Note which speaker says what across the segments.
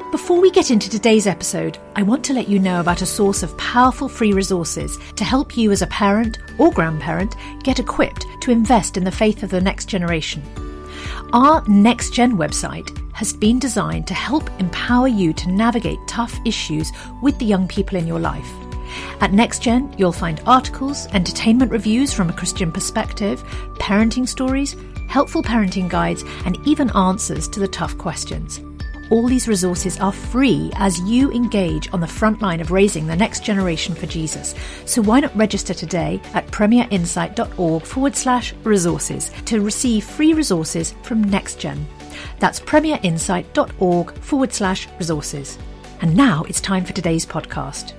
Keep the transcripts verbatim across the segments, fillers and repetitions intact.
Speaker 1: Before we get into today's episode, I want to let you know about a source of powerful free resources to help you as a parent or grandparent get equipped to invest in the faith of the next generation. Our Next Gen website has been designed to help empower you to navigate tough issues with the young people in your life. At Next Gen, you'll find articles, entertainment reviews from a Christian perspective, parenting stories, helpful parenting guides, and even answers to the tough questions. All these resources are free as you engage on the front line of raising the next generation for Jesus. So why not register today at premierinsight.org forward slash resources to receive free resources from NextGen. That's premierinsight.org forward slash resources. And now it's time for today's podcast.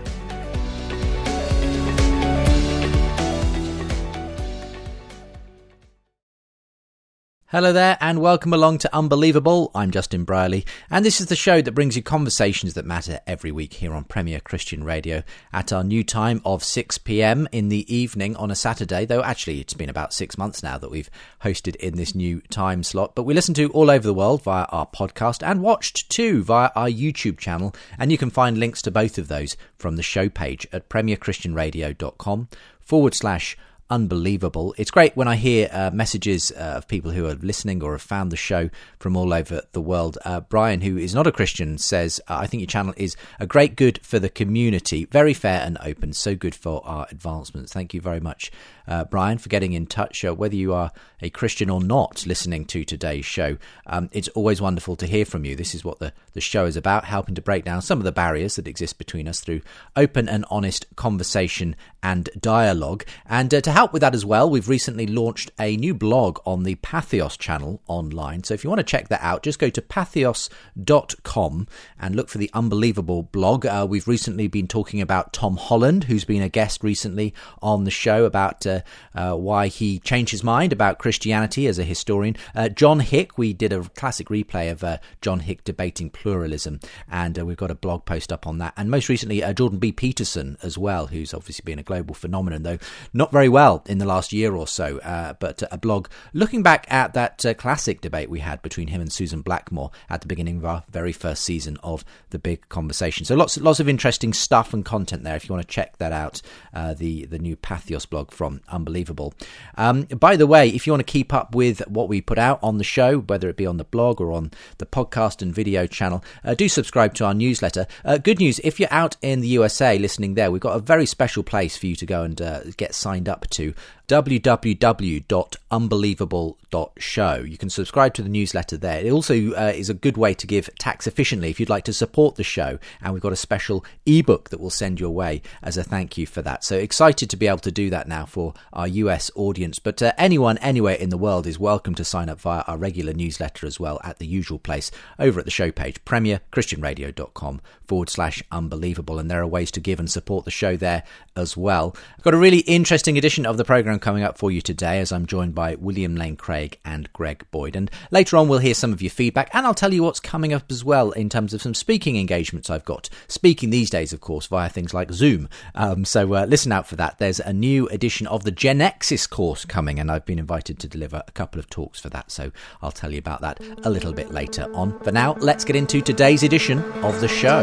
Speaker 2: Hello there and welcome along to Unbelievable. I'm Justin Brierley and this is the show that brings you conversations that matter every week here on Premier Christian Radio at our new time of six p.m. in the evening on a Saturday, though actually it's been about six months now that we've hosted in this new time slot. But we listen to all over the world via our podcast and watched too via our YouTube channel, and you can find links to both of those from the show page at premierchristianradio.com forward slash Unbelievable. It's great when I hear uh, messages uh, of people who are listening or have found the show from all over the world. Uh, Brian, who is not a Christian, says, uh, I think your channel is a great good for the community. Very fair and open. So good for our advancements. Thank you very much, uh, Brian, for getting in touch. Uh, whether you are a Christian or not listening to today's show, um, it's always wonderful to hear from you. This is what the, the show is about, helping to break down some of the barriers that exist between us through open and honest conversation and dialogue. And uh, to help with that as well, we've recently launched a new blog on the Patheos channel online. So if you want to check that out, just go to patheos dot com and look for the Unbelievable blog. Uh, we've recently been talking about Tom Holland, who's been a guest recently on the show about uh, uh, why he changed his mind about Christianity as a historian. Uh, John Hick, we did a classic replay of uh, John Hick debating pluralism, and uh, we've got a blog post up on that. And most recently, uh, Jordan B. Peterson as well, who's obviously been a global phenomenon, though not very well in the last year or so, uh, but a blog looking back at that uh, classic debate we had between him and Susan Blackmore at the beginning of our very first season of The Big Conversation. So lots lots of interesting stuff and content there if you want to check that out, uh, the, the new Patheos blog from Unbelievable. Um, by the way, if you want to keep up with what we put out on the show, whether it be on the blog or on the podcast and video channel, uh, do subscribe to our newsletter. Uh, good news, if you're out in the U S A listening there, we've got a very special place for you to go and uh, get signed up to. w w w dot unbelievable dot show. You can subscribe to the newsletter there. It also uh, is a good way to give tax efficiently if you'd like to support the show, and we've got a special ebook that we'll send your way as a thank you for that. So excited to be able to do that now for our U S audience, but uh, anyone anywhere in the world is welcome to sign up via our regular newsletter as well at the usual place over at the show page, premierchristianradio.com forward slash unbelievable, and there are ways to give and support the show there as well. I've got a really interesting edition of the programme coming up for you today as I'm joined by William Lane Craig and Greg Boyd, and later on we'll hear some of your feedback, and I'll tell you what's coming up as well in terms of some speaking engagements I've got. Speaking these days, of course, via things like Zoom, um, so uh, listen out for that. There's a new edition of the Genexis course coming, and I've been invited to deliver a couple of talks for that, so I'll tell you about that a little bit later on. For now, let's get into today's edition of the show.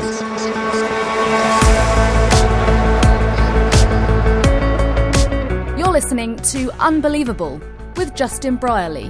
Speaker 3: You're listening to Unbelievable with Justin Brierley.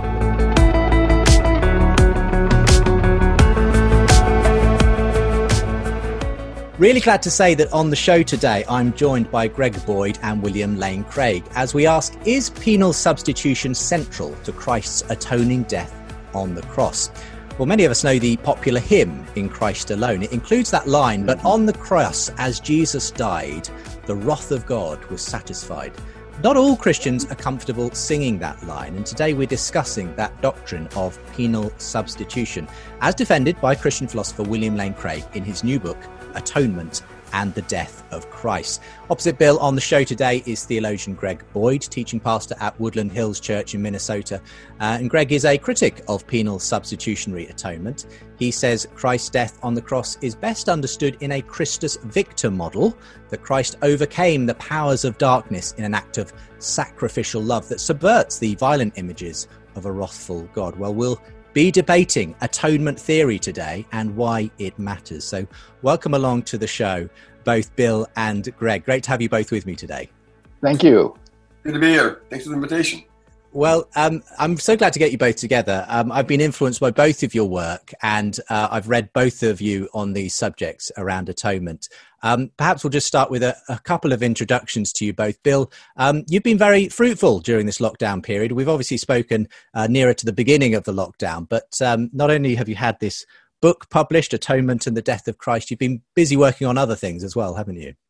Speaker 2: Really glad to say that on the show today, I'm joined by Greg Boyd and William Lane Craig as we ask, is penal substitution central to Christ's atoning death on the cross? Well, many of us know the popular hymn, In Christ Alone. It includes that line, but on the cross, as Jesus died, the wrath of God was satisfied. Not all Christians are comfortable singing that line, and today we're discussing that doctrine of penal substitution, as defended by Christian philosopher William Lane Craig in his new book, Atonement and the Death of Christ. Opposite Bill on the show today is theologian Greg Boyd, teaching pastor at Woodland Hills Church in Minnesota. Uh, and Greg is a critic of penal substitutionary atonement. He says Christ's death on the cross is best understood in a Christus Victor model, that Christ overcame the powers of darkness in an act of sacrificial love that subverts the violent images of a wrathful God. Well, we'll be debating atonement theory today and why it matters. So welcome along to the show, both Bill and Greg. Great to have you both with me today.
Speaker 4: Thank you.
Speaker 5: Good to be here. Thanks for the invitation.
Speaker 2: Well, um, I'm so glad to get you both together. Um, I've been influenced by both of your work, and uh, I've read both of you on these subjects around atonement. Um, perhaps we'll just start with a, a couple of introductions to you both. Bill, um, you've been very fruitful during this lockdown period. We've obviously spoken uh, nearer to the beginning of the lockdown, but um, not only have you had this book published, Atonement and the Death of Christ, you've been busy working on other things as well, haven't you?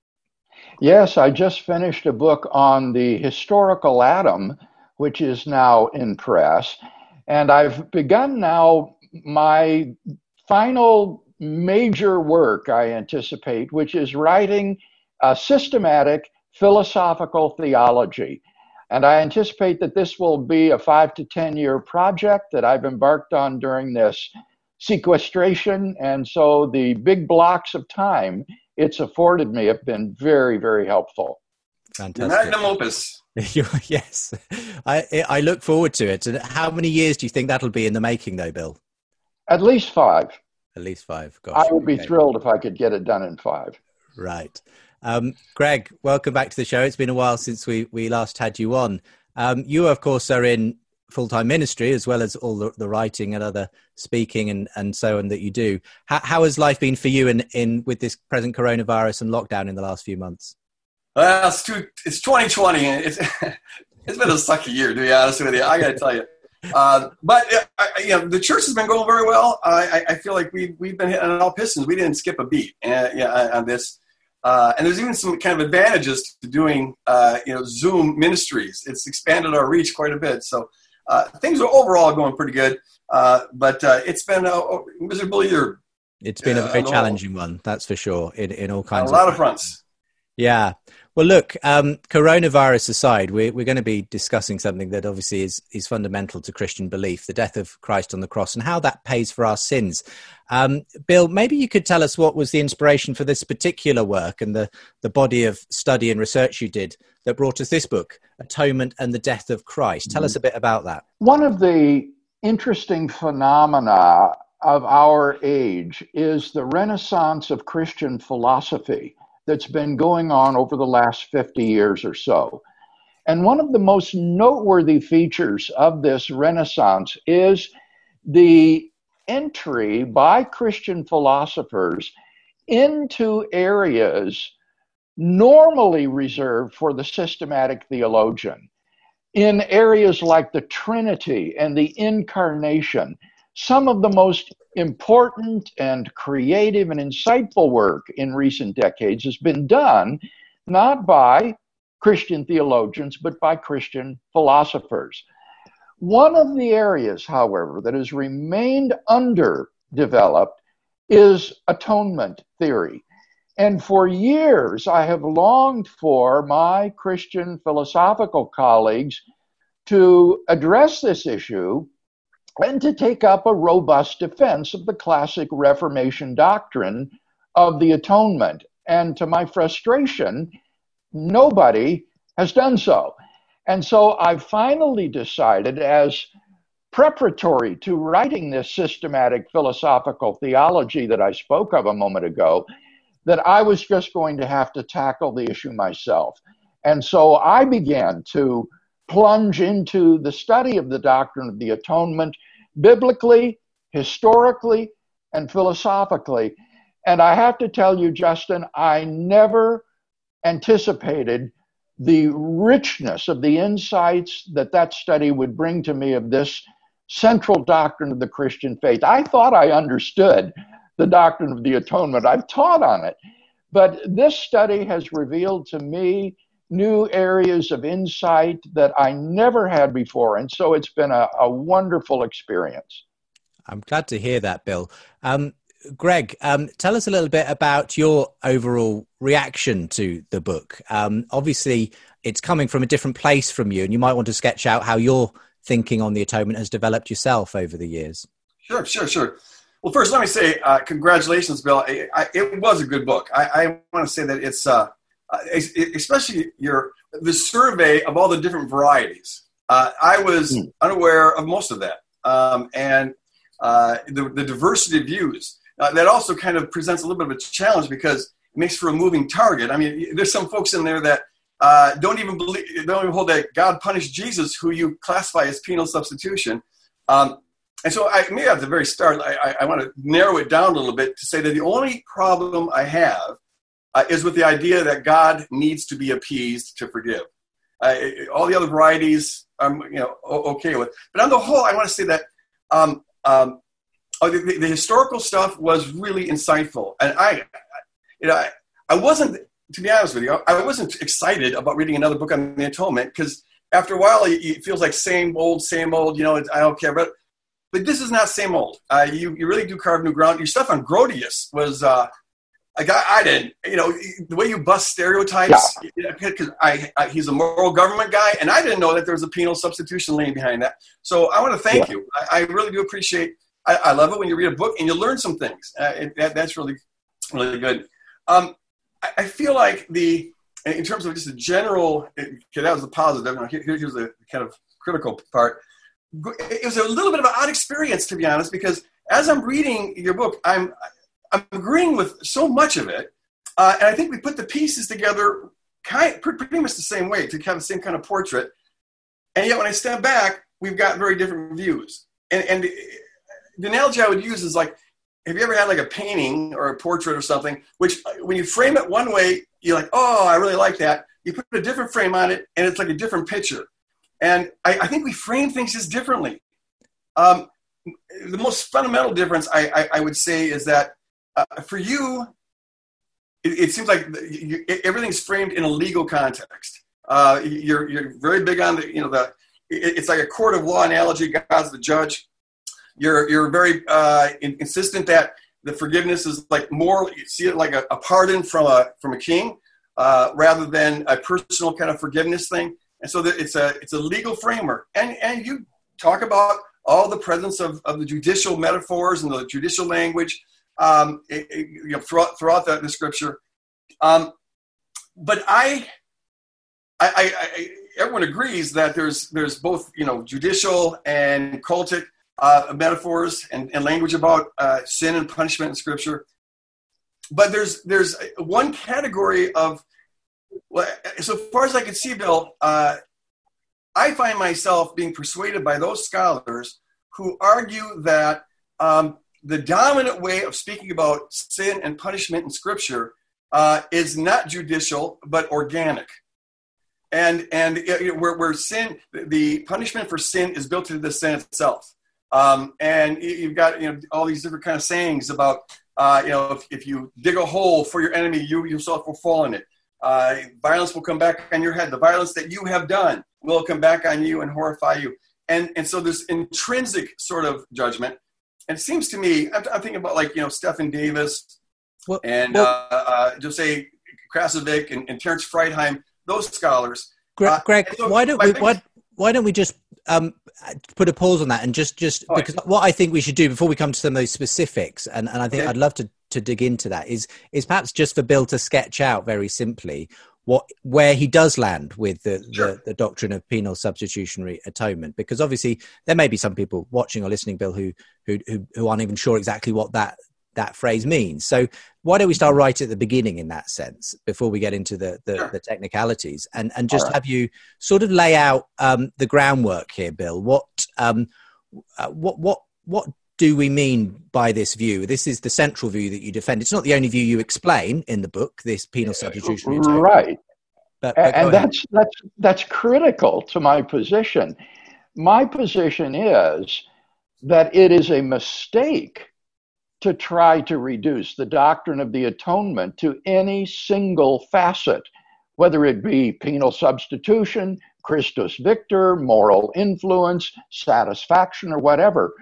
Speaker 4: Yes, I just finished a book on the historical Adam, which is now in press. And I've begun now my final major work, I anticipate, which is writing a systematic philosophical theology. And I anticipate that this will be a five to ten year project that I've embarked on during this sequestration. And so the big blocks of time it's afforded me have been very, very helpful.
Speaker 2: Fantastic.
Speaker 5: Magnum opus.
Speaker 2: Yes, I I look forward to it. And how many years do you think that'll be in the making, though, Bill?
Speaker 4: At least five.
Speaker 2: At least five. Gosh,
Speaker 4: I would be
Speaker 2: okay.
Speaker 4: thrilled if I could get it done in five.
Speaker 2: Right. Um, Greg, welcome back to the show. It's been a while since we, we last had you on. Um, you, of course, are in full-time ministry as well as all the, the writing and other speaking and, and so on that you do. How, how has life been for you in, in with this present coronavirus and lockdown in the last few months?
Speaker 5: Well, it's, too, it's twenty twenty, and it's it's been a sucky year, to be honest with you. I got to tell you, uh, but uh, you know, the church has been going very well. I, I feel like we've we've been hitting on all pistons. We didn't skip a beat, uh, yeah, on this. Uh, and there's even some kind of advantages to doing, uh, you know, Zoom ministries. It's expanded our reach quite a bit. So uh, things are overall going pretty good. Uh, but uh, it's been a, a miserable year.
Speaker 2: It's been
Speaker 5: uh,
Speaker 2: a very challenging one, that's for sure, in, in all kinds
Speaker 5: of... A lot
Speaker 2: of,
Speaker 5: of fronts.
Speaker 2: Yeah. Well, look, um, coronavirus aside, we're, we're going to be discussing something that obviously is, is fundamental to Christian belief, the death of Christ on the cross and how that pays for our sins. Um, Bill, maybe you could tell us what was the inspiration for this particular work and the, the body of study and research you did that brought us this book, Atonement and the Death of Christ. Tell us a bit about that.
Speaker 4: One of the interesting phenomena of our age is the renaissance of Christian philosophy that's been going on over the last fifty years or so. And one of the most noteworthy features of this renaissance is the entry by Christian philosophers into areas normally reserved for the systematic theologian. In areas like the Trinity and the Incarnation, some of the most important and creative and insightful work in recent decades has been done not by Christian theologians, but by Christian philosophers. One of the areas, however, that has remained underdeveloped is atonement theory. And for years, I have longed for my Christian philosophical colleagues to address this issue and to take up a robust defense of the classic Reformation doctrine of the atonement. And to my frustration, nobody has done so. And so I finally decided, as preparatory to writing this systematic philosophical theology that I spoke of a moment ago, that I was just going to have to tackle the issue myself. And so I began to plunge into the study of the doctrine of the atonement, biblically, historically, and philosophically. And I have to tell you, Justin, I never anticipated the richness of the insights that that study would bring to me of this central doctrine of the Christian faith. I thought I understood the doctrine of the atonement. I've taught on it. But this study has revealed to me new areas of insight that I never had before. And so it's been a, a wonderful experience.
Speaker 2: I'm glad to hear that, Bill. Um, Greg, um, tell us a little bit about your overall reaction to the book. Um, obviously, it's coming from a different place from you, and you might want to sketch out how your thinking on the atonement has developed yourself over the years.
Speaker 5: Sure, sure, sure. Well, first, let me say uh, congratulations, Bill. I, I, it was a good book. I, I want to say that it's, uh, especially your the survey of all the different varieties. Uh, I was mm. unaware of most of that. Um, and uh, the, the diversity of views. Uh, that also kind of presents a little bit of a challenge because it makes for a moving target. I mean, there's some folks in there that uh, don't even believe, don't even hold that God punished Jesus, who you classify as penal substitution. Um, and so I, maybe at the very start, I, I, I want to narrow it down a little bit to say that the only problem I have uh, is with the idea that God needs to be appeased to forgive. Uh, all the other varieties, I'm you know okay with. But on the whole, I want to say that um, um, oh, the, the historical stuff was really insightful, and I, you know, I, I wasn't, to be honest with you, I wasn't excited about reading another book on the Atonement because after a while, it, it feels like same old, same old. You know, I don't care, but but this is not same old. Uh, you you really do carve new ground. Your stuff on Grotius was. Uh, A guy I didn't, you know, the way you bust stereotypes, because yeah. I, I, he's a moral government guy, and I didn't know that there was a penal substitution laying behind that. So I want to thank yeah. you. I, I really do appreciate. I, I love it when you read a book and you learn some things. Uh, it, that, that's really, really good. Um, I, I feel like the, in terms of just a general, okay, that was the positive. Now here, here's the kind of critical part. It was a little bit of an odd experience, to be honest, because as I'm reading your book, I'm. I'm agreeing with so much of it, uh, and I think we put the pieces together kind, pretty much the same way to have the same kind of portrait. And yet, when I step back, we've got very different views. And, and the analogy I would use is like, have you ever had like a painting or a portrait or something, which when you frame it one way, you're like, oh, I really like that. You put a different frame on it, and it's like a different picture. And I, I think we frame things just differently. Um, the most fundamental difference, I, I, I would say, is that Uh, for you, it, it seems like you, everything's framed in a legal context. Uh, you're you're very big on the you know the it, it's like a court of law analogy. God's the judge. You're you're very uh, insistent that the forgiveness is like moral. You see it like a, a pardon from a from a king, uh, rather than a personal kind of forgiveness thing. And so that it's a it's a legal framework. And and you talk about all the presence of, of the judicial metaphors and the judicial language. Um, it, it, you know, throughout throughout the, the scripture, um, but I, I, I, I, everyone agrees that there's there's both you know judicial and cultic uh, metaphors and, and language about uh, sin and punishment in scripture. But there's there's one category of, well, so far as I can see, Bill, uh, I find myself being persuaded by those scholars who argue that. Um, The dominant way of speaking about sin and punishment in Scripture uh, is not judicial, but organic. And and it, where, where sin, the punishment for sin is built into the sin itself. Um, and you've got you know all these different kind of sayings about uh, you know if, if you dig a hole for your enemy, you yourself will fall in it. Uh, violence will come back on your head. The violence that you have done will come back on you and horrify you. And and so there's intrinsic sort of judgment. And it seems to me, I'm, I'm thinking about like, you know, Stephen Davis well, and well, uh, uh, Jose Krasovic and, and Terence Freidheim, those scholars.
Speaker 2: Greg,
Speaker 5: uh,
Speaker 2: Greg
Speaker 5: so
Speaker 2: why don't we,
Speaker 5: biggest...
Speaker 2: why, why don't we just um, put a pause on that and just, just oh, because what I think we should do before we come to some of those specifics, and, and I think okay. I'd love to, to dig into that, is, is perhaps just for Bill to sketch out very simply what where he does land with the, sure. the, the doctrine of penal substitutionary atonement, because obviously there may be some people watching or listening, Bill, who who who, who aren't even sure exactly what that that phrase means. So why don't we start right at the beginning in that sense before we get into the the, sure. the technicalities, and and just right. have you sort of lay out um, the groundwork here, Bill. What um uh, what what what do we mean by this view? This is the central view that you defend. It's not the only view you explain in the book, this penal substitutionary atonement.
Speaker 4: Right.
Speaker 2: But, but
Speaker 4: and that's that's that's critical to my position. My position is that it is a mistake to try to reduce the doctrine of the atonement to any single facet, whether it be penal substitution, Christus Victor, moral influence, satisfaction, or whatever.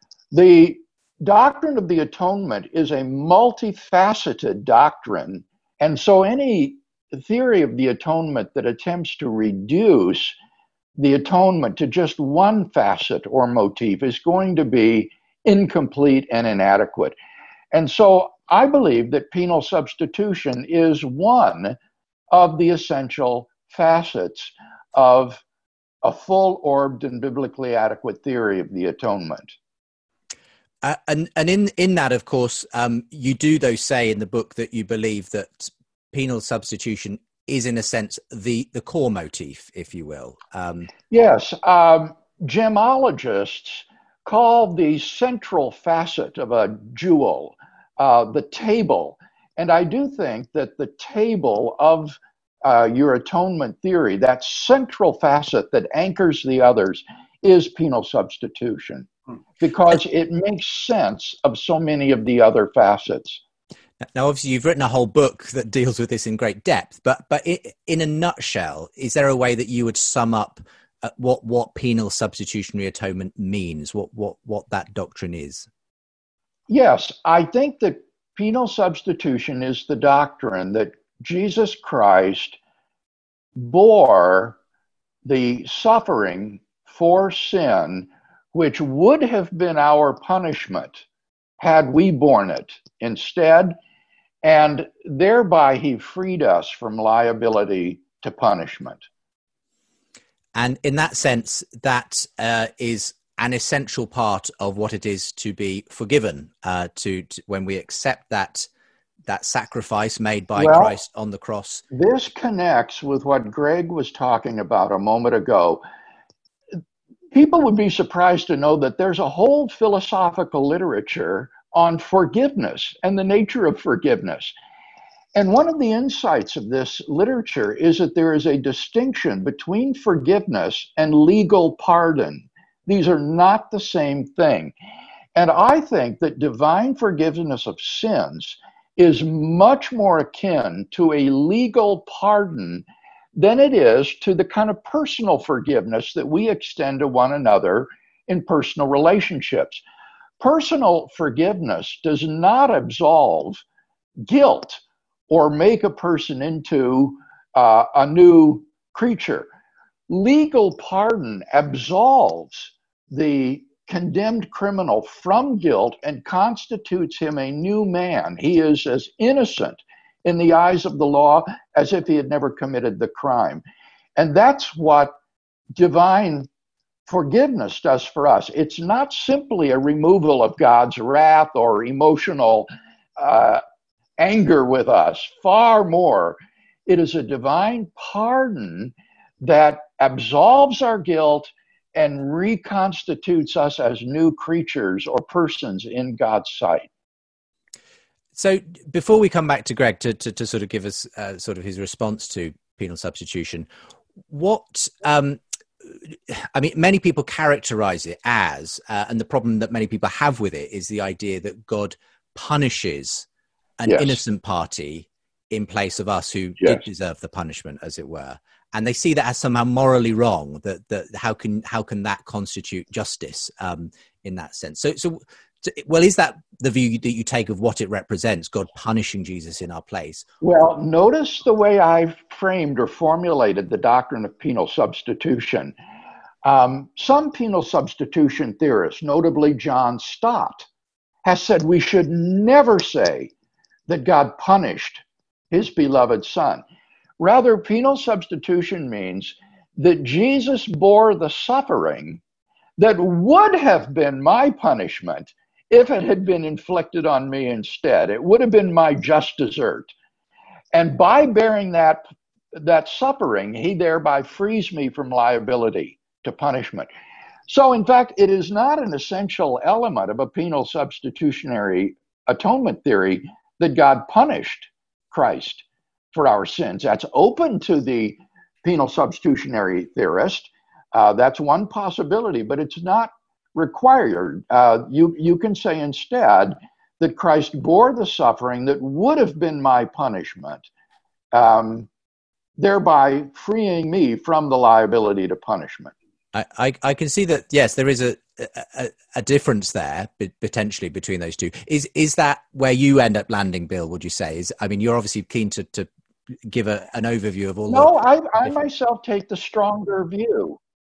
Speaker 4: The doctrine of the atonement is a multifaceted doctrine, and so any theory of the atonement that attempts to reduce the atonement to just one facet or motif is going to be incomplete and inadequate. And so I believe that penal substitution is one of the essential facets of a full-orbed and biblically adequate theory of the atonement.
Speaker 2: Uh, and and in, in that, of course, um, you do, though, say in the book that you believe that penal substitution is, in a sense, the, the core motif, if you will. Um,
Speaker 4: yes. Um, gemologists call the central facet of a jewel uh, the table. And I do think that the table of uh, your atonement theory, that central facet that anchors the others, is penal substitution, because it makes sense of so many of the other facets.
Speaker 2: Now, obviously, you've written a whole book that deals with this in great depth, but but it, in a nutshell, is there a way that you would sum up uh, what what penal substitutionary atonement means, what what what that doctrine is?
Speaker 4: Yes, I think that penal substitution is the doctrine that Jesus Christ bore the suffering for sin, which would have been our punishment had we borne it instead, and thereby he freed us from liability to punishment.
Speaker 2: And in that sense, that uh, is an essential part of what it is to be forgiven, uh, to, to when we accept that that sacrifice made by
Speaker 4: well,
Speaker 2: Christ on the cross.
Speaker 4: This connects with what Greg was talking about a moment ago. People would be surprised to know that there's a whole philosophical literature on forgiveness and the nature of forgiveness. And one of the insights of this literature is that there is a distinction between forgiveness and legal pardon. These are not the same thing. And I think that divine forgiveness of sins is much more akin to a legal pardon than it is to the kind of personal forgiveness that we extend to one another in personal relationships. Personal forgiveness does not absolve guilt or make a person into uh, a new creature. Legal pardon absolves the condemned criminal from guilt and constitutes him a new man. He is as innocent in the eyes of the law as if he had never committed the crime. And that's what divine forgiveness does for us. It's not simply a removal of God's wrath or emotional uh, anger with us. Far more, it is a divine pardon that absolves our guilt and reconstitutes us as new creatures or persons in God's sight.
Speaker 2: So before we come back to Greg to, to, to sort of give us uh, sort of his response to penal substitution, what, um, I mean, many people characterize it as, uh, and the problem that many people have with it is the idea that God punishes an
Speaker 4: yes.
Speaker 2: innocent party in place of us who
Speaker 4: yes.
Speaker 2: did deserve the punishment, as it were. And they see that as somehow morally wrong, that, that how can how can that constitute justice um, in that sense? So, so, well, is that the view that you take of what it represents, God punishing Jesus in our place?
Speaker 4: Well, notice the way I've framed or formulated the doctrine of penal substitution. Um, some penal substitution theorists, notably John Stott, has said we should never say that God punished his beloved Son. Rather, penal substitution means that Jesus bore the suffering that would have been my punishment if it had been inflicted on me instead. It would have been my just desert. And by bearing that, that suffering, he thereby frees me from liability to punishment. So, in fact, it is not an essential element of a penal substitutionary atonement theory that God punished Christ for our sins. That's open to the penal substitutionary theorist. Uh, that's one possibility, but it's not required. Uh, you, you can say instead that Christ bore the suffering that would have been my punishment, um, thereby freeing me from the liability to punishment.
Speaker 2: I, I, I can see that, yes, there is a, a, a difference there potentially between those two. Is is that where you end up landing, Bill, would you say? Is I mean, you're obviously keen to, to give a, an overview of all
Speaker 4: no,
Speaker 2: the...
Speaker 4: No, I, I myself take the stronger view.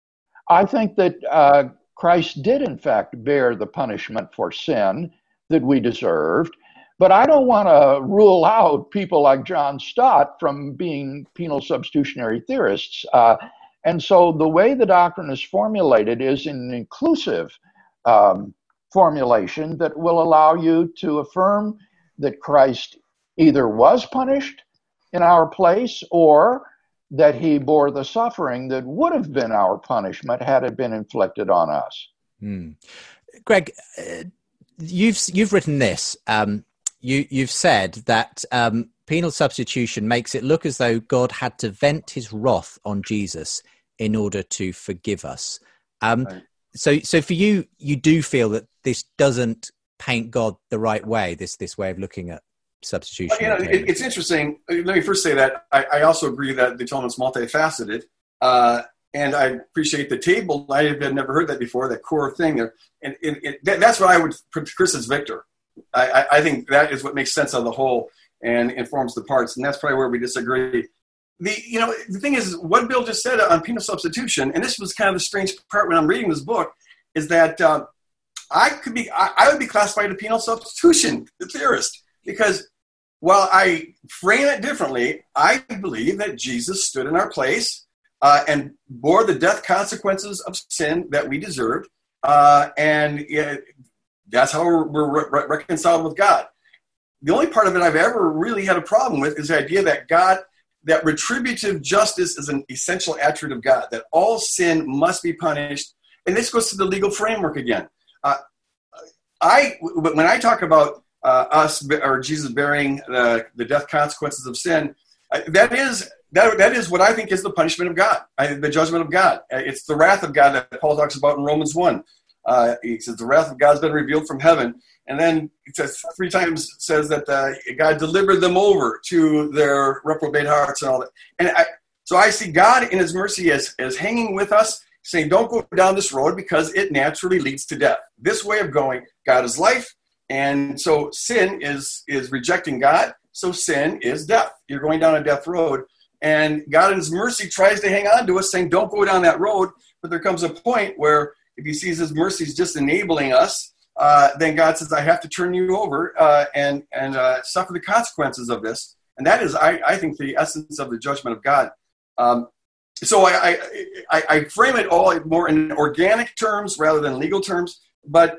Speaker 4: I think that uh, Christ did, in fact, bear the punishment for sin that we deserved, but I don't want to rule out people like John Stott from being penal substitutionary theorists. Uh, and so the way the doctrine is formulated is an inclusive um, formulation that will allow you to affirm that Christ either was punished in our place or that he bore the suffering that would have been our punishment had it been inflicted on us.
Speaker 2: Hmm. Greg, uh, you've you've written this. Um, you you've said that um, penal substitution makes it look as though God had to vent his wrath on Jesus in order to forgive us. Um,
Speaker 5: right.
Speaker 2: So, so for you, you do feel that this doesn't paint God the right way. This this way of looking at substitution.
Speaker 5: Well, you know, it, it's interesting. Let me first say that I, I also agree that the atonement's multifaceted, uh, and I appreciate the table. I had never heard that before. That core thing there, and it, it, that, that's what I would put Chris as Victor. I, I, I think that is what makes sense of the whole and informs the parts, and that's probably where we disagree. The you know the thing is, what Bill just said on penal substitution, and this was kind of the strange part when I'm reading this book, is that uh, I could be I, I would be classified as a penal substitution theorist, because while I frame it differently, I believe that Jesus stood in our place uh, and bore the death consequences of sin that we deserved, uh, and yeah, that's how we're, we're re- reconciled with God. The only part of it I've ever really had a problem with is the idea that God. That retributive justice is an essential attribute of God, that all sin must be punished. And this goes to the legal framework again. Uh, I, when I talk about uh, us or Jesus bearing the, the death consequences of sin, uh, that is that, that is what I think is the punishment of God, I, the judgment of God. It's the wrath of God that Paul talks about in Romans one. Uh, he says the wrath of God has been revealed from heaven. And then it says three times says that uh, God delivered them over to their reprobate hearts and all that. And I, so I see God in his mercy as, as hanging with us, saying, don't go down this road because it naturally leads to death. This way of going, God is life. And so sin is, is rejecting God. So sin is death. You're going down a death road. And God in his mercy tries to hang on to us, saying, don't go down that road. But there comes a point where if he sees his mercy is just enabling us, Uh, then God says, I have to turn you over uh, and and uh, suffer the consequences of this. And that is, I, I think, the essence of the judgment of God. Um, so I, I, I frame it all more in organic terms rather than legal terms. But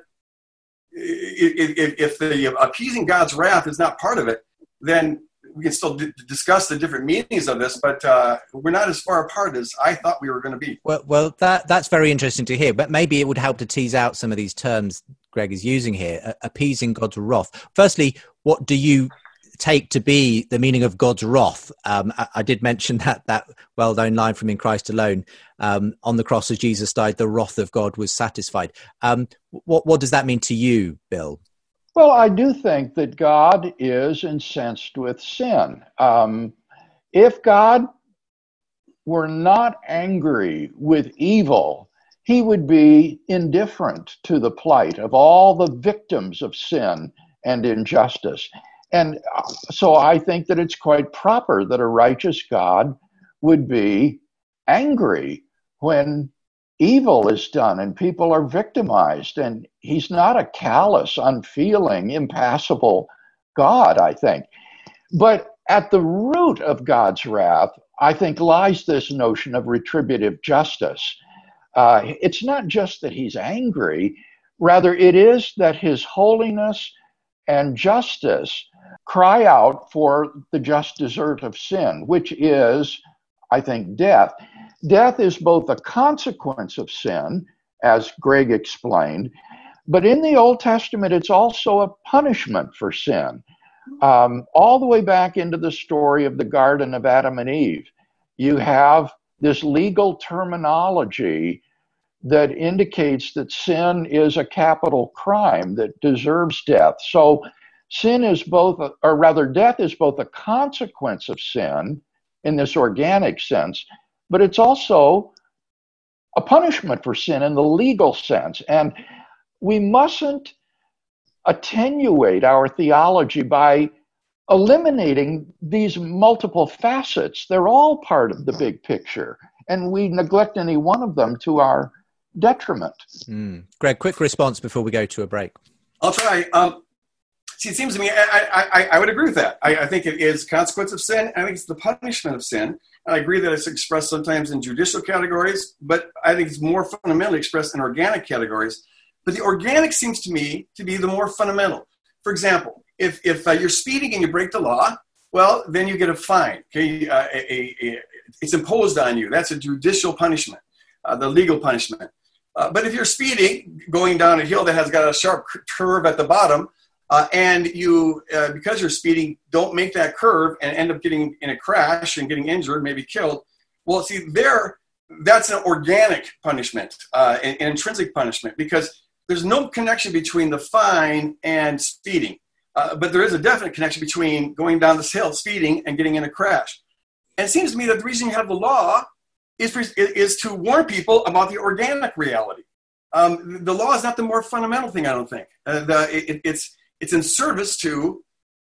Speaker 5: if, if the appeasing God's wrath is not part of it, then we can still d- discuss the different meanings of this, but uh, we're not as far apart as I thought we were going to be.
Speaker 2: Well, well, that that's very interesting to hear, but maybe it would help to tease out some of these terms Greg is using here, uh, appeasing God's wrath. Firstly, what do you take to be the meaning of God's wrath? Um, I, I did mention that that well-known line from In Christ Alone, um, on the cross as Jesus died, the wrath of God was satisfied. Um, what, what does that mean to you, Bill?
Speaker 4: Well, I do think that God is incensed with sin. Um, if God were not angry with evil, he would be indifferent to the plight of all the victims of sin and injustice. And so I think that it's quite proper that a righteous God would be angry when evil is done and people are victimized. And he's not a callous, unfeeling, impassible God, I think. But at the root of God's wrath, I think, lies this notion of retributive justice. Uh, it's not just that he's angry, rather it is that his holiness and justice cry out for the just desert of sin, which is, I think, death. Death is both a consequence of sin, as Greg explained, but in the Old Testament, it's also a punishment for sin. Um, all the way back into the story of the Garden of Adam and Eve, you have this legal terminology that indicates that sin is a capital crime that deserves death. So sin is both, a, or rather death is both a consequence of sin in this organic sense, but it's also a punishment for sin in the legal sense. And we mustn't attenuate our theology by eliminating these multiple facets. They're all part of the big picture, and we neglect any one of them to our detriment.
Speaker 2: Mm. Greg, quick response before we go to a break.
Speaker 5: I'll try. Um, see, it seems to me, I, I, I would agree with that. I, I think it is consequence of sin. I think it's the punishment of sin. And I agree that it's expressed sometimes in judicial categories, but I think it's more fundamentally expressed in organic categories. But the organic seems to me to be the more fundamental. For example, if, if uh, you're speeding and you break the law, well, then you get a fine. Okay, uh, a, a, a, it's imposed on you. That's a judicial punishment, uh, the legal punishment. Uh, but if you're speeding, going down a hill that has got a sharp curve at the bottom, uh, and you, uh, because you're speeding, don't make that curve and end up getting in a crash and getting injured, maybe killed, well, see, there, that's an organic punishment, uh, an, an intrinsic punishment, because there's no connection between the fine and speeding. Uh, but there is a definite connection between going down this hill, speeding, and getting in a crash. And it seems to me that the reason you have the law is, for, is to warn people about the organic reality. Um, the law is not the more fundamental thing, I don't think. Uh, the, it, it's, it's in service to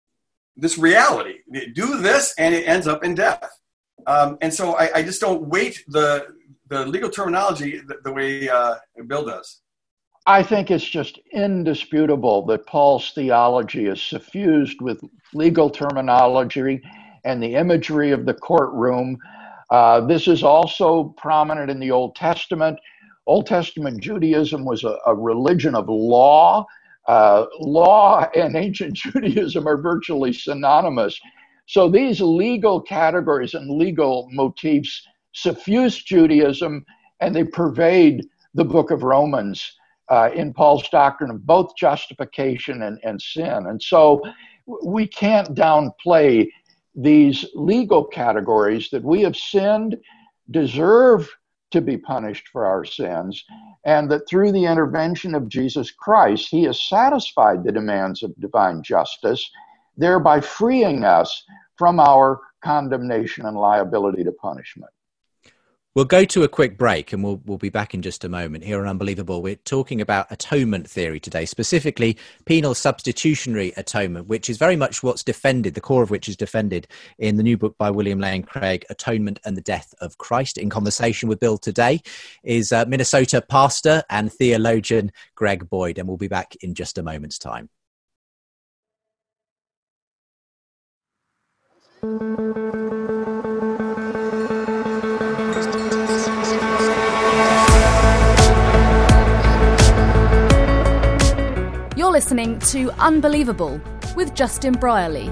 Speaker 5: this reality. Do this, and it ends up in death. Um, and so I, I just don't weight the, the legal terminology the, the way uh, Bill does.
Speaker 4: I think it's just indisputable that Paul's theology is suffused with legal terminology and the imagery of the courtroom. Uh, this is also prominent in the Old Testament. Old Testament Judaism was a, a religion of law. Uh, law and ancient Judaism are virtually synonymous. So these legal categories and legal motifs suffuse Judaism, and they pervade the book of Romans. Uh, in Paul's doctrine of both justification and, and sin. And so we can't downplay these legal categories that we have sinned, deserve to be punished for our sins, and that through the intervention of Jesus Christ, he has satisfied the demands of divine justice, thereby freeing us from our condemnation and liability to punishment.
Speaker 2: We'll go to a quick break and we'll we'll be back in just a moment. Here on Unbelievable, we're talking about atonement theory today, specifically penal substitutionary atonement, which is very much what's defended, the core of which is defended in the new book by William Lane Craig, Atonement and the Death of Christ. In conversation with Bill today is uh, Minnesota pastor and theologian Greg Boyd, and we'll be back in just a moment's time.
Speaker 3: You're listening to Unbelievable with Justin Brierley.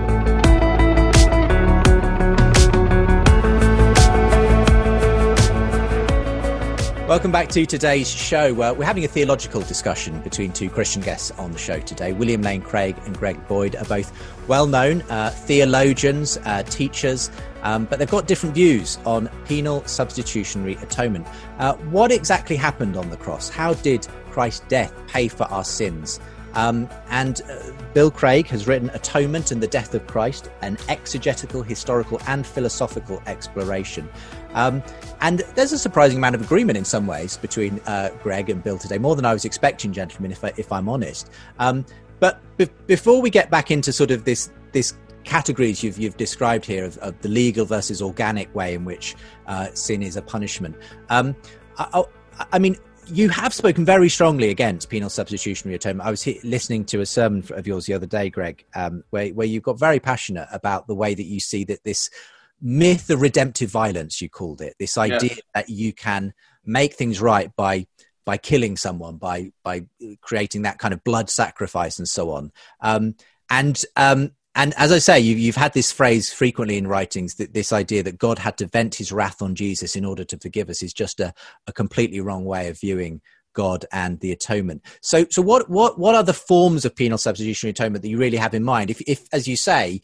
Speaker 2: Welcome back to today's show. Uh, we're having a theological discussion between two Christian guests on the show today. William Lane Craig and Greg Boyd are both well-known uh, theologians, uh, teachers, um, but they've got different views on penal substitutionary atonement. Uh, what exactly happened on the cross? How did Christ's death pay for our sins? Um, and uh, Bill Craig has written Atonement and the Death of Christ, an exegetical, historical and philosophical exploration. Um, and there's a surprising amount of agreement in some ways between uh, Greg and Bill today, more than I was expecting, gentlemen, if, I, if I'm honest. Um, but be- before we get back into sort of this this categories you've you've described here of, of the legal versus organic way in which uh, sin is a punishment, um, I, I, I mean, you have spoken very strongly against penal substitutionary atonement. I was he- listening to a sermon of yours the other day, Greg, um, where, where you got very passionate about the way that you see that this myth of redemptive violence, you called it, this idea yeah. that you can make things right by by killing someone, by by creating that kind of blood sacrifice and so on. Um, and um, and as I say, you, you've had this phrase frequently in writings, that this idea that God had to vent his wrath on Jesus in order to forgive us is just a, a completely wrong way of viewing God and the atonement. So, so what, what, what are the forms of penal substitutionary atonement that you really have in mind? If, if as you say,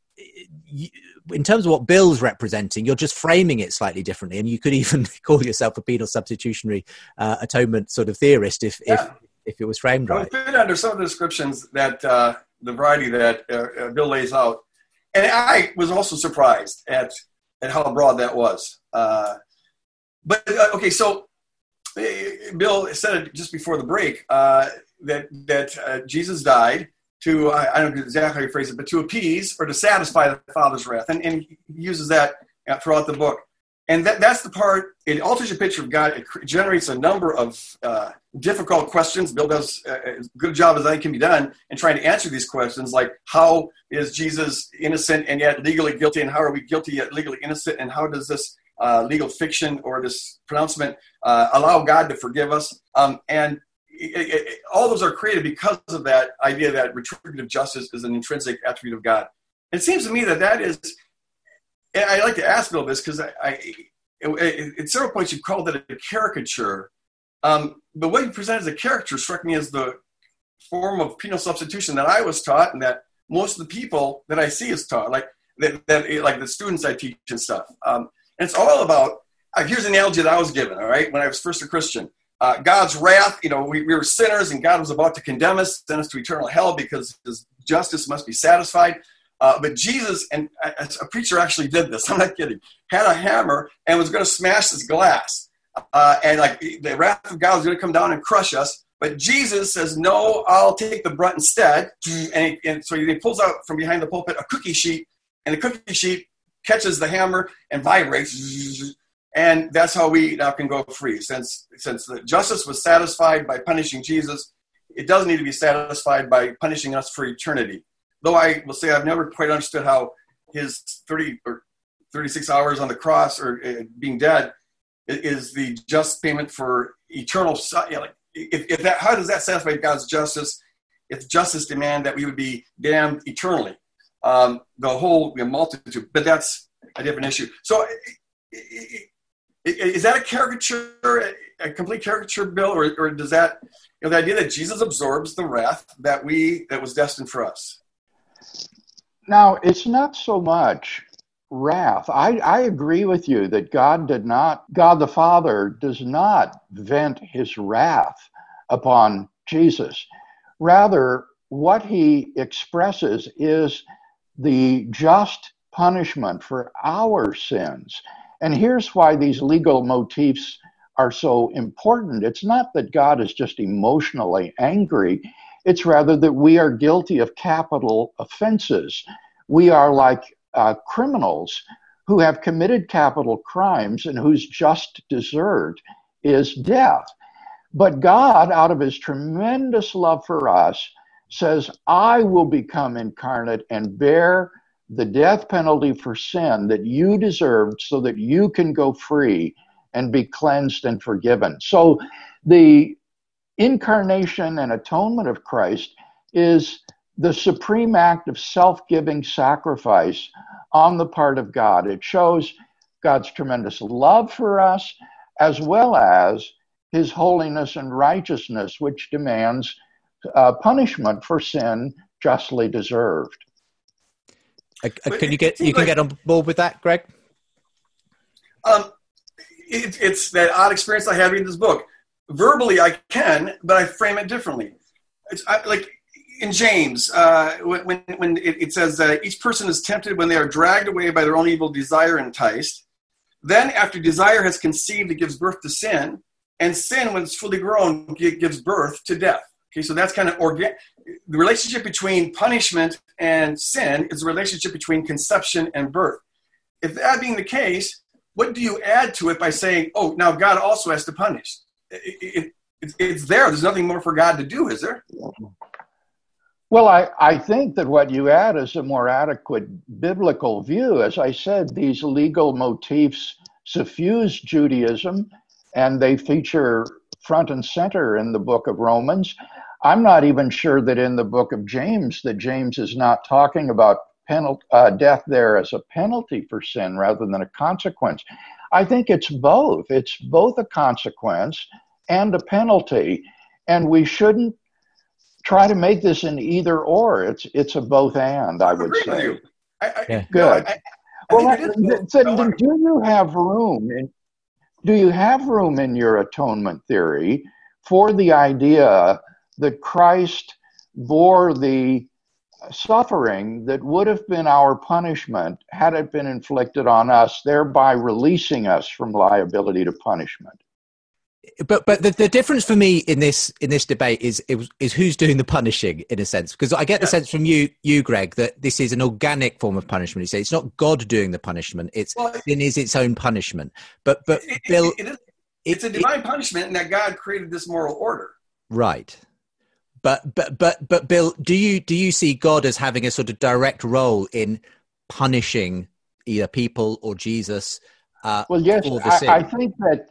Speaker 2: you, in terms of what Bill's representing, you're just framing it slightly differently, and you could even call yourself a penal substitutionary uh, atonement sort of theorist if, if,
Speaker 5: yeah.
Speaker 2: if it was framed right.
Speaker 5: I would fit under some of the descriptions that uh, the variety that uh, uh, Bill lays out. And I was also surprised at, at how broad that was. Uh, but, uh, okay, so uh, Bill said it just before the break, uh, that, that uh, Jesus died to, I, I don't know exactly how you phrase it, but to appease or to satisfy the Father's wrath. And, and he uses that throughout the book. And that, that's the part, it alters your picture of God. It generates a number of uh, difficult questions. Bill does as good a job as I can be done in trying to answer these questions, like how is Jesus innocent and yet legally guilty, and how are we guilty yet legally innocent, and how does this uh, legal fiction or this pronouncement uh, allow God to forgive us? Um, and it, it, all those are created because of that idea that retributive justice is an intrinsic attribute of God. It seems to me that that is, and I like to ask Bill this because I, I it, at several points you called it a caricature, um, but what you presented as a caricature struck me as the form of penal substitution that I was taught, and that most of the people that I see is taught, like that, that like the students I teach and stuff. Um, and it's all about. Uh, here's an analogy that I was given. All right, when I was first a Christian. Uh, God's wrath, you know, we, we were sinners and God was about to condemn us, send us to eternal hell because his justice must be satisfied. Uh, but Jesus, and a, a preacher actually did this, I'm not kidding, had a hammer and was going to smash this glass. Uh, and like the wrath of God was going to come down and crush us. But Jesus says, no, I'll take the brunt instead. And, he, and so he pulls out from behind the pulpit a cookie sheet, and the cookie sheet catches the hammer and vibrates. And that's how we now can go free. Since since the justice was satisfied by punishing Jesus, it does need to be satisfied by punishing us for eternity. Though I will say I've never quite understood how his thirty or thirty-six hours on the cross or uh, being dead is the just payment for eternal. You know, like if, if that, how does that satisfy God's justice? If justice demand that we would be damned eternally, um, the whole you know, multitude. But that's a different issue. So. It, it, Is that a caricature, a complete caricature, Bill, or, or does that, you know, the idea that Jesus absorbs the wrath that we that was destined for us?
Speaker 4: Now, it's not so much wrath. I, I agree with you that God did not, God the Father does not vent his wrath upon Jesus. Rather, what he expresses is the just punishment for our sins. And here's why these legal motifs are so important. It's not that God is just emotionally angry. It's rather that we are guilty of capital offenses. We are like uh, criminals who have committed capital crimes and whose just desert is death. But God, out of his tremendous love for us, says, I will become incarnate and bear the death penalty for sin that you deserved so that you can go free and be cleansed and forgiven. So the incarnation and atonement of Christ is the supreme act of self-giving sacrifice on the part of God. It shows God's tremendous love for us as well as his holiness and righteousness, which demands uh, punishment for sin justly deserved.
Speaker 2: Uh, can you get you can like, get on board with that, Greg?
Speaker 5: Um, it, it's that odd experience I had reading this book. Verbally, I can, but I frame it differently. It's I, like in James, uh, when when it, it says uh, each person is tempted when they are dragged away by their own evil desire, enticed. Then, after desire has conceived, it gives birth to sin, and sin, when it's fully grown, gives birth to death. Okay, so that's kind of organic. The relationship between punishment and sin is the relationship between conception and birth. If that being the case, what do you add to it by saying, oh, now God also has to punish? It, it, it's there. There's nothing more for God to do, is there?
Speaker 4: Well, I, I think that what you add is a more adequate biblical view. As I said, these legal motifs suffuse Judaism, and they feature front and center in the book of Romans. I'm not even sure that in the book of James, that James is not talking about penalty, uh, death there as a penalty for sin rather than a consequence. I think it's both. It's both a consequence and a penalty, and we shouldn't try to make this an either or. It's it's a both and, I would say.
Speaker 5: I, I,
Speaker 4: Good.
Speaker 5: No, I, I
Speaker 4: well, I, so do you have room in, do you have room in your atonement theory for the idea that Christ bore the suffering that would have been our punishment had it been inflicted on us, thereby releasing us from liability to punishment?
Speaker 2: But but the, the difference for me in this in this debate is is who's doing the punishing, in a sense, because I get the sense from you you Greg that this is an organic form of punishment. You say it's not God doing the punishment; it's well, sin is its own punishment. But but
Speaker 5: it,
Speaker 2: Bill,
Speaker 5: it, it is, it's it, a divine it, punishment, and that God created this moral order.
Speaker 2: Right. But but but but Bill, do you do you see God as having a sort of direct role in punishing either people or Jesus? Uh,
Speaker 4: well, yes,
Speaker 2: for the
Speaker 4: I,
Speaker 2: sin?
Speaker 4: I think that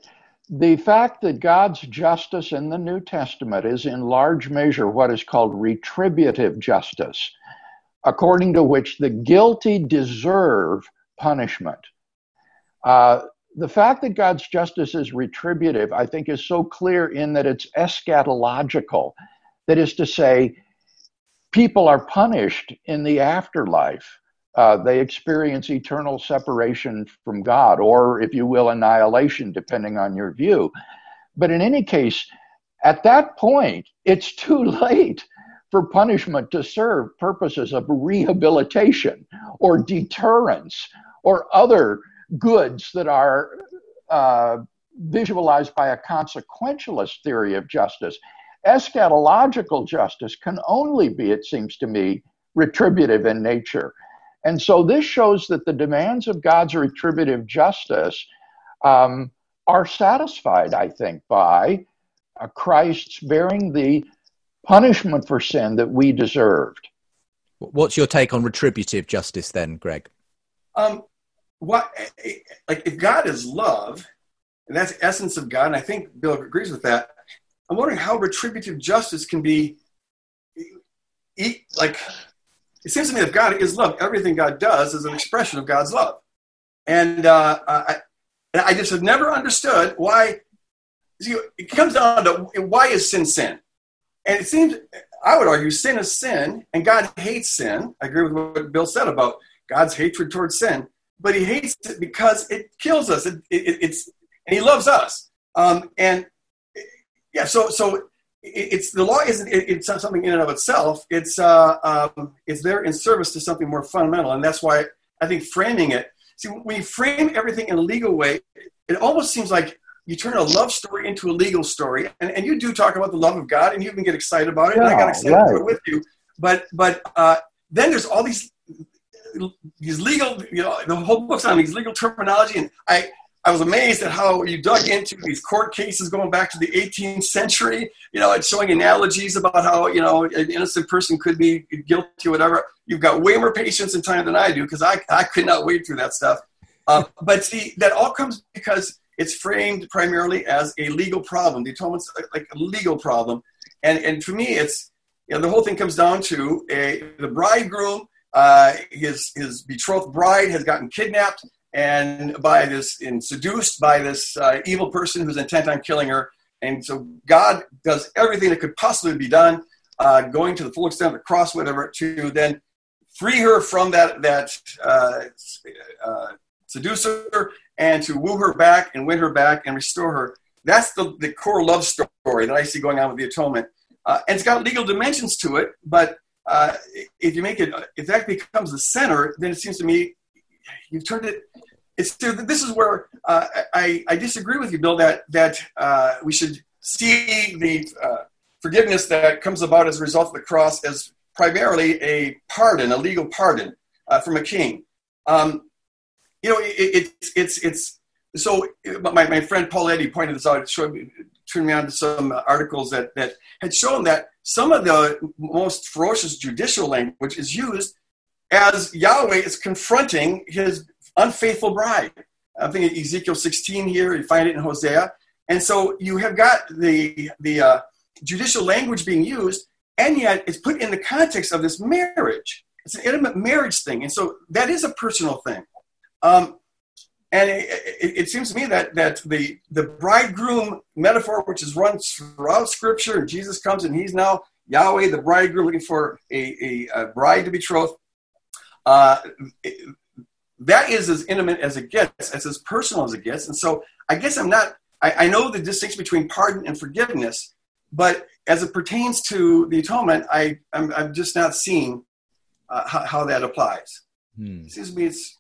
Speaker 4: the fact that God's justice in the New Testament is in large measure what is called retributive justice, according to which the guilty deserve punishment. Uh, the fact that God's justice is retributive, I think, is so clear in that it's eschatological. That is to say, people are punished in the afterlife. Uh, they experience eternal separation from God, or, if you will, annihilation, depending on your view. But in any case, at that point, it's too late for punishment to serve purposes of rehabilitation or deterrence or other goods that are uh, visualized by a consequentialist theory of justice. Eschatological justice can only be, it seems to me, retributive in nature. And so this shows that the demands of God's retributive justice um, are satisfied, I think, by uh, Christ's bearing the punishment for sin that we deserved.
Speaker 2: What's your take on retributive justice then, Greg?
Speaker 5: Um, what, like, if God is love, and that's the essence of God, and I think Bill agrees with that, I'm wondering how retributive justice can be, like, it seems to me if God is love, everything God does is an expression of God's love. And uh, I, I just have never understood why, see, it comes down to why is sin sin? And it seems, I would argue, sin is sin, and God hates sin. I agree with what Bill said about God's hatred towards sin, but he hates it because it kills us. It, it, it's, and he loves us. Um, and yeah, so so it's the law isn't it, it's not something in and of itself. It's uh, um, it's there in service to something more fundamental, and that's why I think framing it. See, when you frame everything in a legal way, it almost seems like you turn a love story into a legal story, and, and you do talk about the love of God, and you even get excited about it, yeah, and I got excited right. about it with you. But but uh, then there's all these these legal, you know, the whole book's on these legal terminology, and I. I was amazed at how you dug into these court cases going back to the eighteenth century, you know, it's showing analogies about how, you know, an innocent person could be guilty or whatever. You've got way more patience and time than I do because I, I could not wade through that stuff. Uh, but see, that all comes because it's framed primarily as a legal problem. The atonement's like a legal problem. And and for me, it's, you know, the whole thing comes down to a, the bridegroom, uh, his, his betrothed bride has gotten kidnapped. And by this, and seduced by this uh, evil person who's intent on killing her. And so God does everything that could possibly be done, uh, going to the full extent of the cross, whatever, to then free her from that that uh, uh, seducer and to woo her back and win her back and restore her. That's the, the core love story that I see going on with the atonement. Uh, and it's got legal dimensions to it, but uh, if you make it, if that becomes the center, then it seems to me you've turned it. It's this is where uh, I, I disagree with you, Bill, that that uh, we should see the uh, forgiveness that comes about as a result of the cross as primarily a pardon, a legal pardon uh, from a king. Um, you know, it, it, it's it's so. My, my friend Paul Eddy pointed this out. It showed me, turned me on to some articles that that had shown that some of the most ferocious judicial language is used as Yahweh is confronting his unfaithful bride. I'm thinking Ezekiel sixteen here, you find it in Hosea. And so you have got the, the uh, judicial language being used, and yet it's put in the context of this marriage. It's an intimate marriage thing. And so that is a personal thing. Um, and it, it, it seems to me that, that the, the bridegroom metaphor, which is run throughout Scripture, and Jesus comes and he's now Yahweh, the bridegroom, looking for a, a, a bride to betroth. Uh, it, that is as intimate as it gets, as as personal as it gets. And so I guess I'm not, I, I know the distinction between pardon and forgiveness, but as it pertains to the atonement, I, I'm, I'm just not seeing uh, how, how that applies. Hmm. It seems to me it's...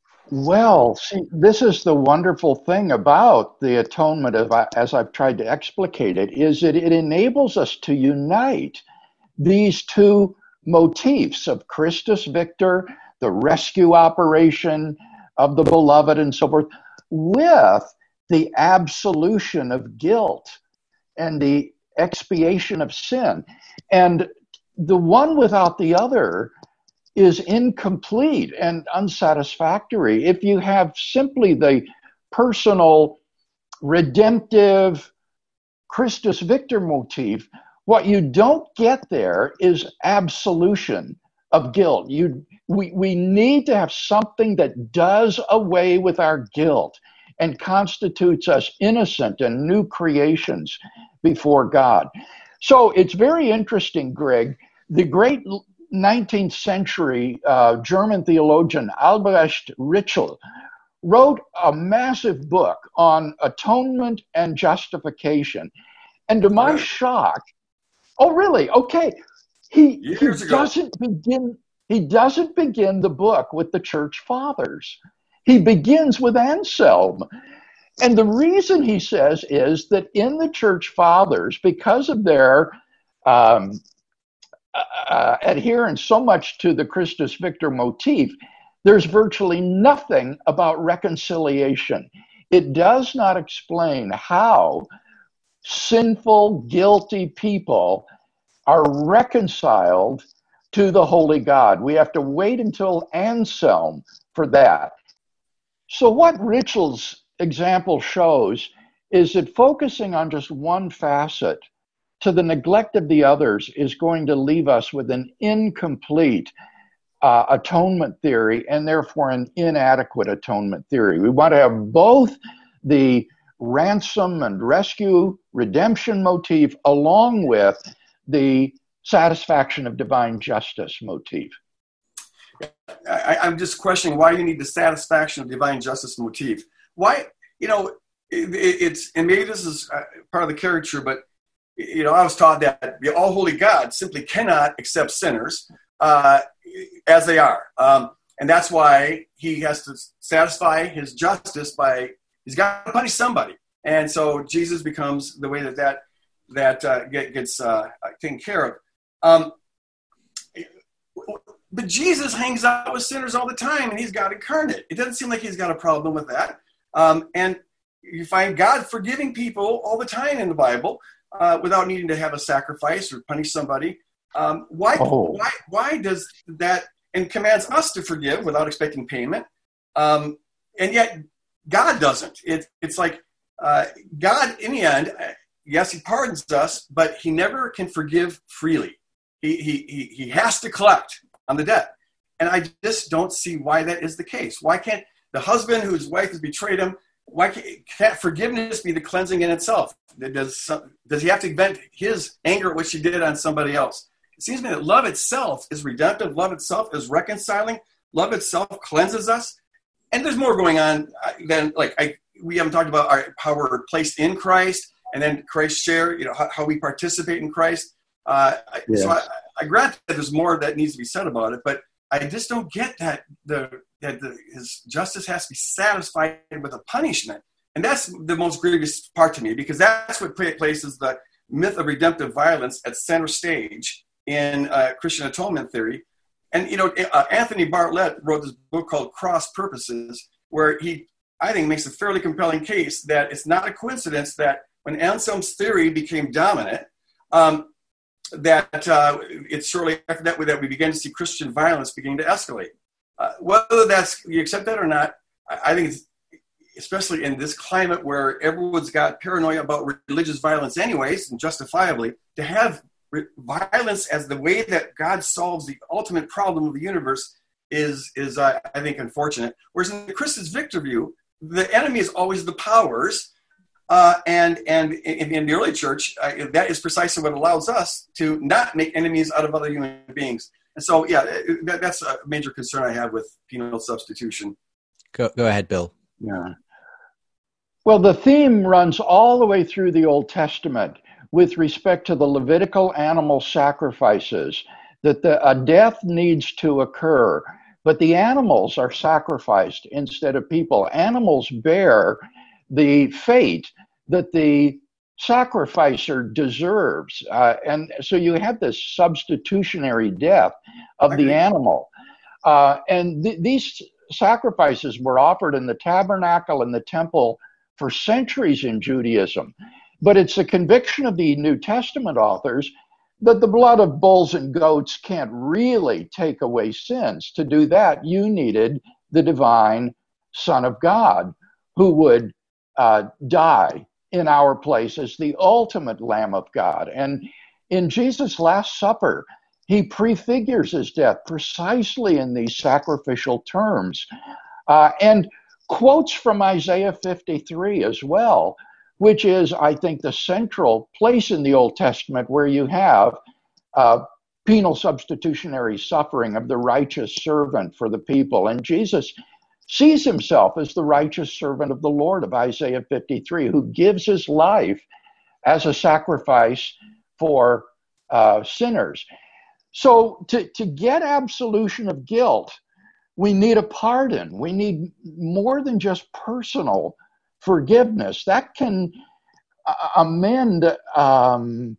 Speaker 4: Well, see, this is the wonderful thing about the atonement, of, as I've tried to explicate it, is that it enables us to unite these two motifs of Christus Victor, the rescue operation of the beloved and so forth, with the absolution of guilt and the expiation of sin. And the one without the other is incomplete and unsatisfactory. If you have simply the personal redemptive Christus Victor motif, what you don't get there is absolution of guilt. You, we, we need to have something that does away with our guilt and constitutes us innocent and new creations before God. So it's very interesting, Greg. The great nineteenth century uh, German theologian Albrecht Ritschl wrote a massive book on atonement and justification. And to my shock, oh, really? Okay. He, he doesn't begin he doesn't begin the book with the church fathers. He begins with Anselm. And the reason, he says, is that in the church fathers, because of their um, uh, adherence so much to the Christus Victor motif, there's virtually nothing about reconciliation. It does not explain how sinful, guilty people are reconciled to the holy God. We have to wait until Anselm for that. So what Ritschl's example shows is that focusing on just one facet to the neglect of the others is going to leave us with an incomplete uh, atonement theory, and therefore an inadequate atonement theory. We want to have both the ransom and rescue redemption motif along with the satisfaction of divine justice motif.
Speaker 5: I, I'm just questioning why you need the satisfaction of divine justice motif. Why, you know, it, it's, and maybe this is part of the caricature, but, you know, I was taught that the all holy God simply cannot accept sinners uh, as they are. Um, and that's why he has to satisfy his justice by, he's got to punish somebody. And so Jesus becomes the way that that, that uh, get, gets uh, taken care of. Um, but Jesus hangs out with sinners all the time, and he's God incarnate. It doesn't seem like he's got a problem with that. Um, and you find God forgiving people all the time in the Bible uh, without needing to have a sacrifice or punish somebody. Um, why,
Speaker 4: oh.
Speaker 5: why, why does that, and commands us to forgive without expecting payment. Um, and yet God doesn't. It, it's like uh, God, in the end, yes, he pardons us, but he never can forgive freely. He, he, he, he has to collect on the debt. And I just don't see why that is the case. Why can't the husband whose wife has betrayed him, why can't, can't forgiveness be the cleansing in itself? Does, some, does he have to vent his anger at what she did on somebody else? It seems to me that love itself is redemptive. Love itself is reconciling. Love itself cleanses us. And there's more going on than, like, I, we haven't talked about our, how we're placed in Christ, and then Christ's share, you know, how, how we participate in Christ. Uh, yes. So I, I grant that there's more that needs to be said about it, but I just don't get that the that the, his justice has to be satisfied with a punishment. And that's the most grievous part to me, because that's what places the myth of redemptive violence at center stage in uh, Christian atonement theory. And, you know, uh, Anthony Bartlett wrote this book called Cross Purposes, where he, I think, makes a fairly compelling case that it's not a coincidence that when Anselm's theory became dominant, um, that uh, it's shortly after that that we began to see Christian violence beginning to escalate. Uh, whether that's, you accept that or not, I, I think it's, especially in this climate where everyone's got paranoia about religious violence anyways, and justifiably, to have re- violence as the way that God solves the ultimate problem of the universe is, is uh, I think, unfortunate. Whereas in the Christus Victor view, the enemy is always the powers, uh, and and in, in the early church, uh, that is precisely what allows us to not make enemies out of other human beings. And so, yeah, that, that's a major concern I have with penal substitution.
Speaker 2: Go, go ahead, Bill.
Speaker 4: Yeah. Well, the theme runs all the way through the Old Testament with respect to the Levitical animal sacrifices, that the, a death needs to occur, but the animals are sacrificed instead of people. Animals bear the fate that the sacrificer deserves. Uh, and so you have this substitutionary death of the animal. Uh, and th- these sacrifices were offered in the tabernacle and the temple for centuries in Judaism. But it's a conviction of the New Testament authors that the blood of bulls and goats can't really take away sins. To do that, you needed the divine Son of God, who would uh, die in our place as the ultimate Lamb of God. And in Jesus' Last Supper, he prefigures his death precisely in these sacrificial terms, uh, and quotes from Isaiah fifty-three as well, which is, I think, the central place in the Old Testament where you have uh, penal substitutionary suffering of the righteous servant for the people. And Jesus sees himself as the righteous servant of the Lord of Isaiah fifty-three, who gives his life as a sacrifice for uh, sinners. So to, to get absolution of guilt, we need a pardon. We need more than just personal forgiveness. That can uh, amend um,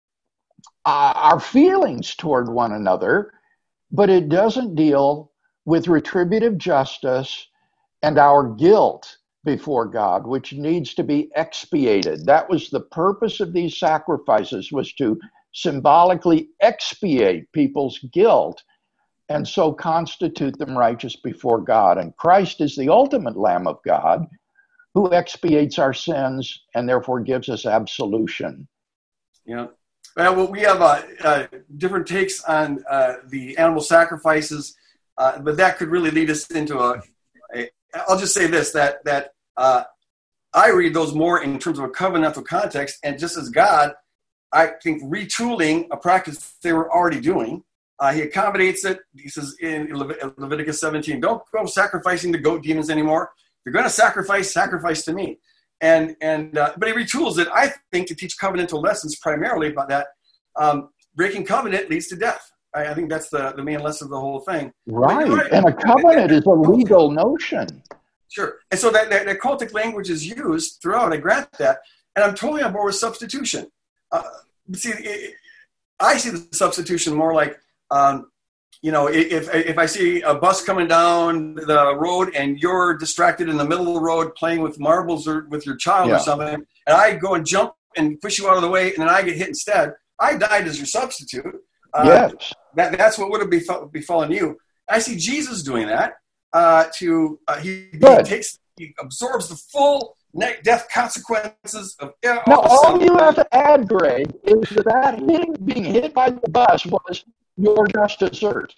Speaker 4: uh, our feelings toward one another, but it doesn't deal with retributive justice and our guilt before God, which needs to be expiated. That was the purpose of these sacrifices, was to symbolically expiate people's guilt and so constitute them righteous before God. And Christ is the ultimate Lamb of God who expiates our sins and therefore gives us absolution.
Speaker 5: Yeah. Well, we have uh, uh, different takes on uh, the animal sacrifices, uh, but that could really lead us into a, a I'll just say this, that, that uh, I read those more in terms of a covenantal context, and just as God, I think, retooling a practice they were already doing. Uh, he accommodates it. He says in Levit- Leviticus seventeen, don't go sacrificing to goat demons anymore. If you're going to sacrifice, sacrifice to me. And and uh, but he retools it, I think, to teach covenantal lessons primarily about that. Um, breaking covenant leads to death. I, I think that's the, the main lesson of the whole thing.
Speaker 4: Right. right. And a covenant is a legal notion.
Speaker 5: Sure. And so that, that, that cultic language is used throughout. I grant that. And I'm totally on board with substitution. Uh, see, it, I see the substitution more like, um, you know, if if I see a bus coming down the road and you're distracted in the middle of the road playing with marbles or with your child yeah. or something, and I go and jump and push you out of the way, and then I get hit instead, I died as your substitute. Uh,
Speaker 4: yes.
Speaker 5: That, that's what would have befall, befallen you. I see Jesus doing that. Uh, to uh, he, he takes, he absorbs the full death consequences of all
Speaker 4: now all you have to add, Greg, is that, that hitting, being hit by the bus was your just desert.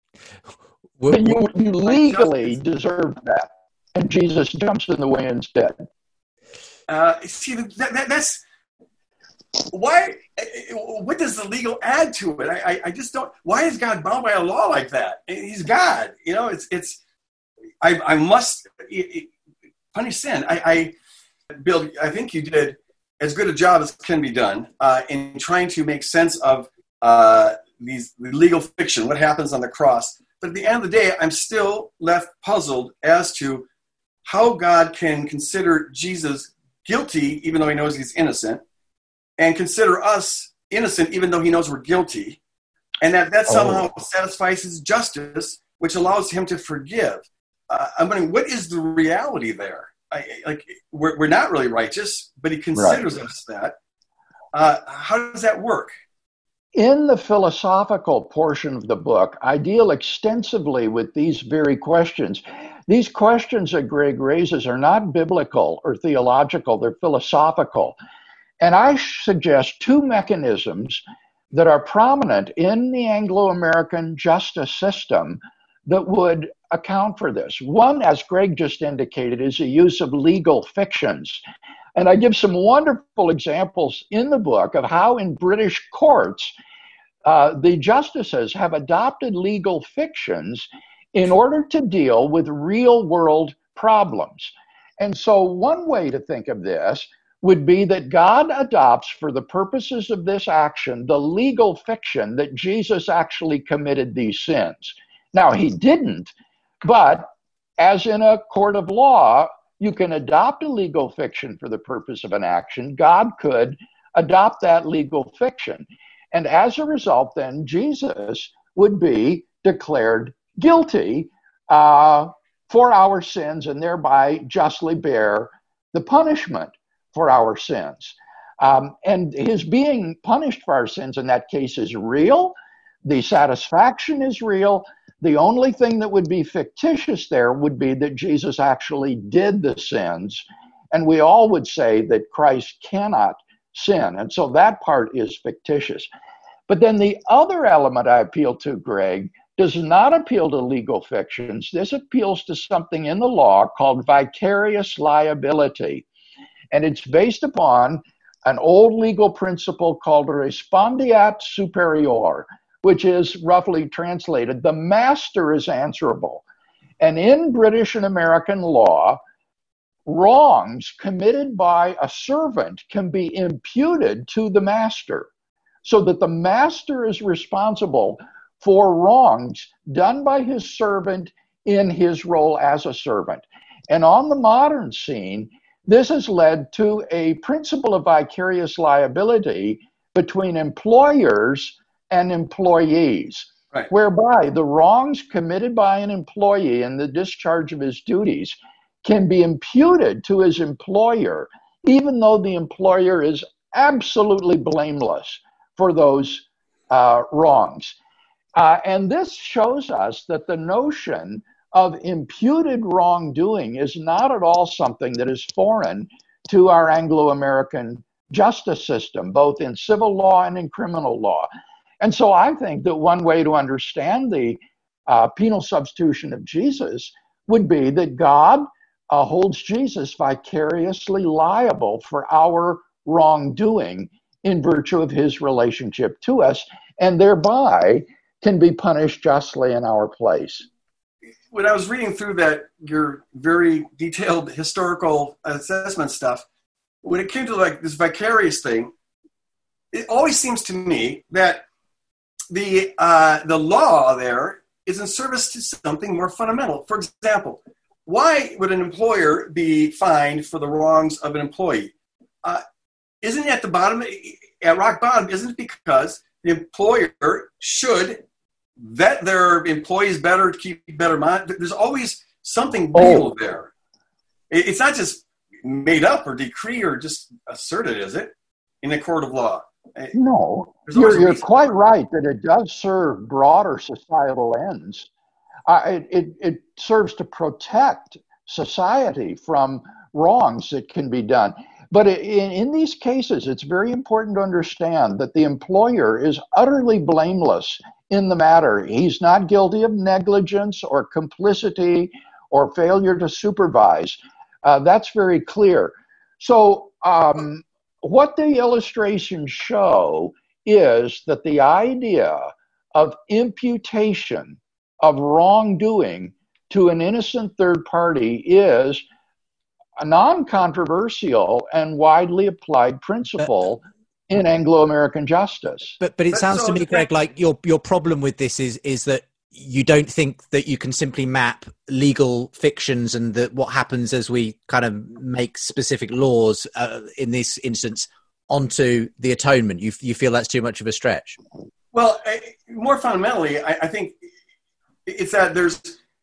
Speaker 4: And you, you legally deserved that, and Jesus jumps in the way instead.
Speaker 5: Uh, see, that, that, that's why. What does the legal add to it? I, I, I just don't. Why is God bound by a law like that? He's God. You know, it's it's. I, I must punish sin. I, I, Bill, I think you did as good a job as can be done uh, in trying to make sense of uh, these the legal fiction, what happens on the cross. But at the end of the day, I'm still left puzzled as to how God can consider Jesus guilty, even though he knows he's innocent, and consider us innocent, even though he knows we're guilty, and that that somehow oh. satisfies his justice, which allows him to forgive. Uh, I'm wondering, what is the reality there? I, like, we're, we're not really righteous, but he considers right. us that. Uh, how does that work?
Speaker 4: In the philosophical portion of the book, I deal extensively with these very questions. These questions that Greg raises are not biblical or theological, they're philosophical. And I suggest two mechanisms that are prominent in the Anglo-American justice system that would account for this. One, as Greg just indicated, is the use of legal fictions. And I give some wonderful examples in the book of how in British courts, uh, the justices have adopted legal fictions in order to deal with real world problems. And so one way to think of this would be that God adopts, for the purposes of this action, the legal fiction that Jesus actually committed these sins. Now, he didn't, but as in a court of law, you can adopt a legal fiction for the purpose of an action. God could adopt that legal fiction. And as a result, then, Jesus would be declared guilty uh, for our sins and thereby justly bear the punishment for our sins. Um, and his being punished for our sins in that case is real. The satisfaction is real. The only thing that would be fictitious there would be that Jesus actually did the sins And we all would say that Christ cannot sin. And so that part is fictitious. But then the other element I appeal to, Greg, does not appeal to legal fictions. This appeals to something in the law called vicarious liability. And it's based upon an old legal principle called respondeat superior, which is roughly translated, the master is answerable. And in British and American law, wrongs committed by a servant can be imputed to the master, so that the master is responsible for wrongs done by his servant in his role as a servant. And on the modern scene, this has led to a principle of vicarious liability between employers and employees,
Speaker 5: right,
Speaker 4: whereby the wrongs committed by an employee in the discharge of his duties can be imputed to his employer, even though the employer is absolutely blameless for those uh, wrongs. Uh, and this shows us that the notion of imputed wrongdoing is not at all something that is foreign to our Anglo-American justice system, both in civil law and in criminal law. And so I think that one way to understand the uh, penal substitution of Jesus would be that God uh, holds Jesus vicariously liable for our wrongdoing in virtue of his relationship to us, and thereby can be punished justly in our place.
Speaker 5: When I was reading through that, your very detailed historical assessment stuff, when it came to like this vicarious thing, it always seems to me that the uh, the law there is in service to something more fundamental. For example, why would an employer be fined for the wrongs of an employee? Uh, isn't it at the bottom, at rock bottom, isn't it because the employer should vet their employees better to keep better mind? There's always something real
Speaker 4: oh.
Speaker 5: there. It's not just made up or decree or just asserted, is it, in a court of law?
Speaker 4: No, you're, you're quite right that it does serve broader societal ends. Uh, it, it, it serves to protect society from wrongs that can be done. But in, in these cases, it's very important to understand that the employer is utterly blameless in the matter. He's not guilty of negligence or complicity or failure to supervise. Uh, that's very clear. So um, what the illustrations show is that the idea of imputation of wrongdoing to an innocent third party is a non-controversial and widely applied principle in Anglo-American justice.
Speaker 2: But but it sounds to me, Greg, like your your problem with this is is that you don't think that you can simply map legal fictions and that what happens as we kind of make specific laws uh, in this instance onto the atonement. You you feel that's too much of a stretch?
Speaker 5: Well, more fundamentally, I, I think it's that there's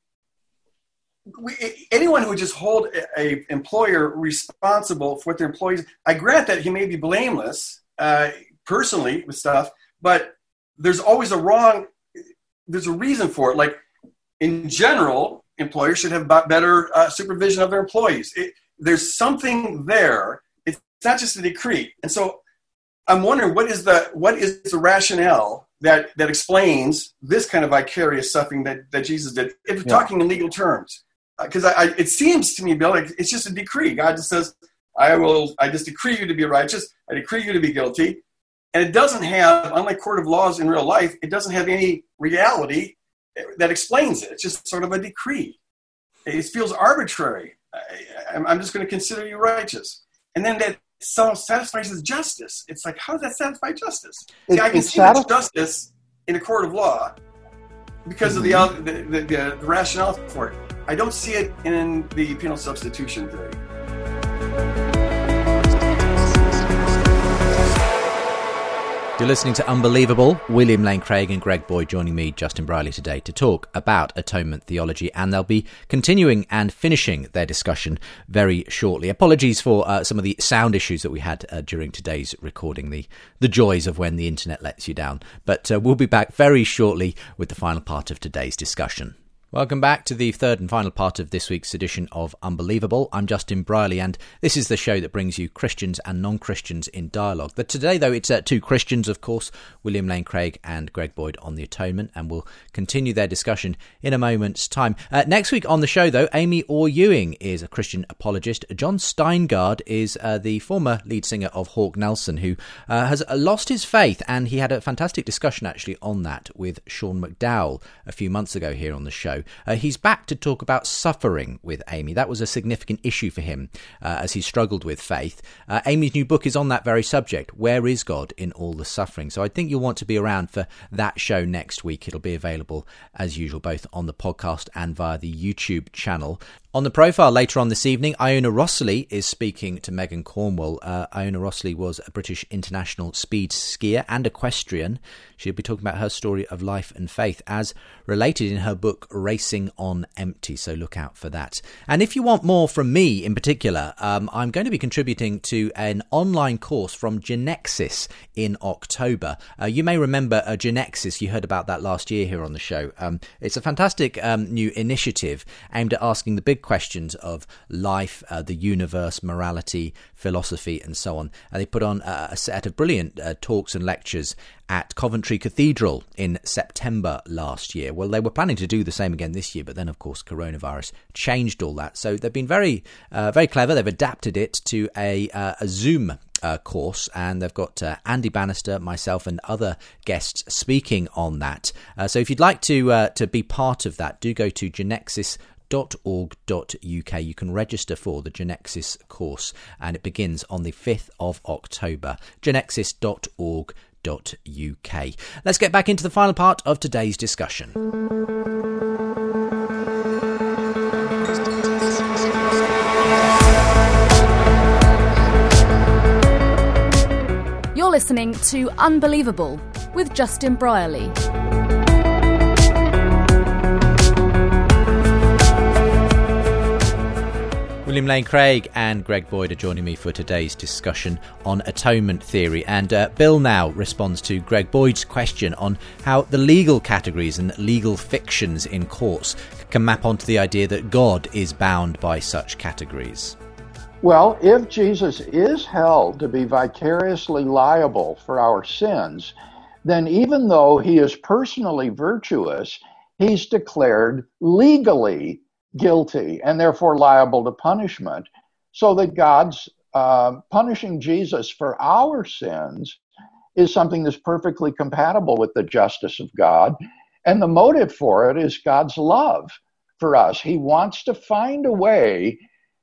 Speaker 5: we, anyone who would just hold a, a employer responsible for what their employees. I grant that he may be blameless uh, personally with stuff, but there's always a wrong. There's a reason for it. Like in general, employers should have better uh, supervision of their employees. It, there's something there. It's not just a decree. And so I'm wondering what is the what is the rationale that that explains this kind of vicarious suffering that, that Jesus did, if we're yeah. talking in legal terms. Because uh, I, I, it seems to me, Bill, like it's just a decree. God just says, I will, I just decree you to be righteous. I decree you to be guilty. And it doesn't have, unlike court of laws in real life, it doesn't have any reality that explains it. It's just sort of a decree. It feels arbitrary. I, I'm just going to consider you righteous. And then that satisfies his justice. It's like, how does that satisfy justice?
Speaker 4: It,
Speaker 5: See, I can see
Speaker 4: satisf-
Speaker 5: justice in a court of law because mm-hmm. of the, the, the, the, the rationale for it. I don't see it in the penal substitution theory.
Speaker 2: You're listening to Unbelievable. William Lane Craig and Greg Boyd joining me, Justin Brierley, today to talk about atonement theology, and they'll be continuing and finishing their discussion very shortly. Apologies for uh, some of the sound issues that we had uh, during today's recording, the, the joys of when the internet lets you down. But uh, we'll be back very shortly with the final part of today's discussion. Welcome back to the third and final part of this week's edition of Unbelievable. I'm Justin Brierley, and this is the show that brings you Christians and non-Christians in dialogue. But today, though, it's uh, two Christians, of course, William Lane Craig and Greg Boyd on the Atonement, and we'll continue their discussion in a moment's time. Uh, next week on the show, though, Amy Orr-Ewing is a Christian apologist. John Steingard is uh, the former lead singer of Hawk Nelson, who uh, has lost his faith, and he had a fantastic discussion, actually, on that with Sean McDowell a few months ago here on the show. Uh, he's back to talk about suffering with Amy. That was a significant issue for him uh, as he struggled with faith. Uh, Amy's new book is on that very subject. Where is God in all the suffering? So I think you'll want to be around for that show next week. It'll be available, as usual, both on the podcast and via the YouTube channel. On the profile later on this evening, Iona Rossley is speaking to Megan Cornwell. Uh, Iona Rossley was a British international speed skier and equestrian. She'll be talking about her story of life and faith as related in her book Racing on Empty, so look out for that. And if you want more from me in particular, um, I'm going to be contributing to an online course from Genexus in October. Uh, you may remember uh, Genexus, you heard about that last year here on the show. Um, it's a fantastic um, new initiative aimed at asking the big questions of life, uh, the universe, morality, philosophy, and so on. And they put on uh, a set of brilliant uh, talks and lectures at Coventry Cathedral in September last year. Well, they were planning to do the same again this year, but then, of course, coronavirus changed all that. So they've been very, uh, very clever. They've adapted it to a, uh, a Zoom Uh, course, and they've got uh, Andy Bannister, myself, and other guests speaking on that. Uh, so if you'd like to uh, to be part of that, do go to genexus dot org dot U K. You can register for the Genexus course, and it begins on the fifth of October. genexus dot org dot U K. Let's get back into the final part of today's discussion.
Speaker 3: You're listening to Unbelievable with Justin Brierley.
Speaker 2: William Lane Craig and Greg Boyd are joining me for today's discussion on atonement theory. And uh, Bill now responds to Greg Boyd's question on how the legal categories and legal fictions in courts can map onto the idea that God is bound by such categories.
Speaker 4: Well, if Jesus is held to be vicariously liable for our sins, then even though he is personally virtuous, he's declared legally guilty and therefore liable to punishment, so that God's uh, punishing Jesus for our sins is something that's perfectly compatible with the justice of God. And the motive for it is God's love for us. He wants to find a way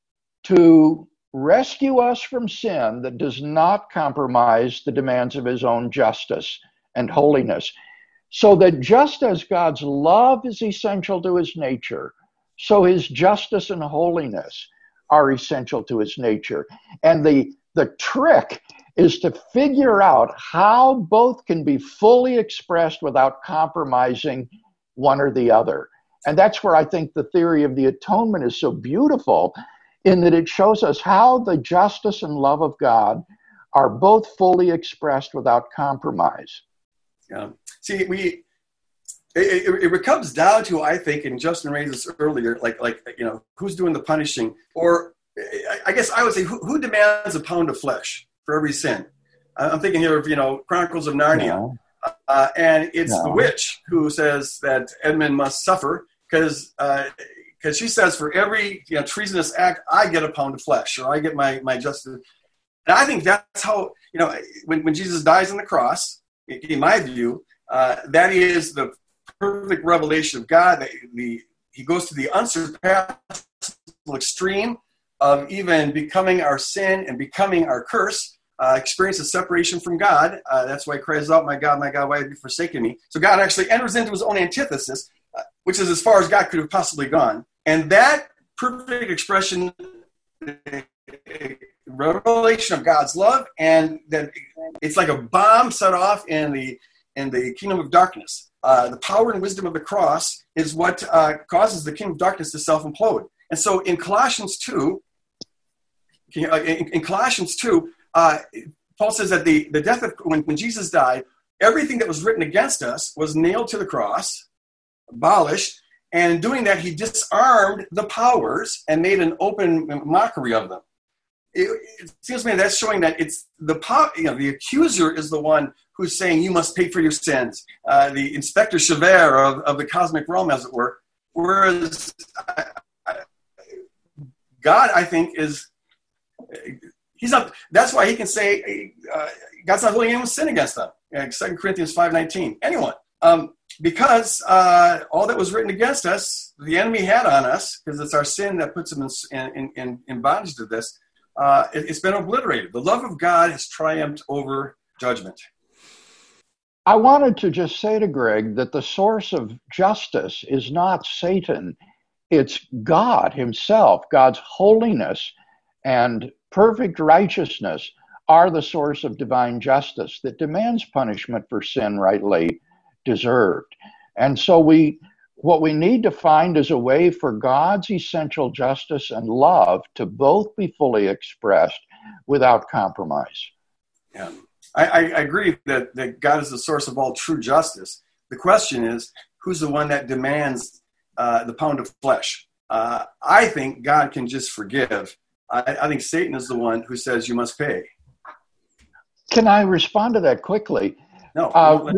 Speaker 4: to rescue us from sin that does not compromise the demands of his own justice and holiness. So that just as God's love is essential to his nature, so his justice and holiness are essential to his nature. And the, the trick is to figure out how both can be fully expressed without compromising one or the other. And that's where I think the theory of the atonement is so beautiful, in that it shows us how the justice and love of God are both fully expressed without compromise.
Speaker 5: Yeah. See, we it, it, it comes down to, I think, and Justin raised this earlier, like like you know, who's doing the punishing, or I guess I would say, who, who demands a pound of flesh for every sin? I'm thinking here of you know Chronicles of Narnia, no. uh, and it's no. the witch who says that Edmund must suffer because. Uh, Because she says, for every you know, treasonous act, I get a pound of flesh, or I get my, my justice. And I think that's how, you know, when, when Jesus dies on the cross, in my view, uh, that is the perfect revelation of God. The, the, he goes to the unsurpassable extreme of even becoming our sin and becoming our curse, uh, experience of separation from God. Uh, that's why he cries out, my God, my God, why have you forsaken me? So God actually enters into his own antithesis, uh, which is as far as God could have possibly gone. And that perfect expression, revelation of God's love, and that it's like a bomb set off in the in the kingdom of darkness. Uh, the power and wisdom of the cross is what uh, causes the kingdom of darkness to self-implode. And so in Colossians two, in, in Colossians two, uh, Paul says that the, the death of when, when Jesus died, everything that was written against us was nailed to the cross, abolished. And in doing that, he disarmed the powers and made an open mockery of them. It, it seems to me that's showing that it's the power, you know, the accuser is the one who's saying you must pay for your sins. Uh, the Inspector Javert of, of the cosmic realm, as it were. Whereas I, I, God, I think, is he's not. That's why he can say uh, God's not holding anyone's sin against them. Like Second Corinthians five nineteen. Anyone. Um, Because uh, all that was written against us, the enemy had on us, because it's our sin that puts him in, in, in bondage to this, uh, it, it's been obliterated. The love of God has triumphed over judgment.
Speaker 4: I wanted to just say to Greg that the source of justice is not Satan. It's God himself. God's holiness and perfect righteousness are the source of divine justice that demands punishment for sin rightly deserved. And so we, what we need to find is a way for God's essential justice and love to both be fully expressed without compromise.
Speaker 5: Yeah, I, I agree that, that God is the source of all true justice. The question is, who's the one that demands uh, the pound of flesh? Uh, I think God can just forgive. I, I think Satan is the one who says you must pay.
Speaker 4: Can I respond to that quickly?
Speaker 5: No.
Speaker 4: Uh,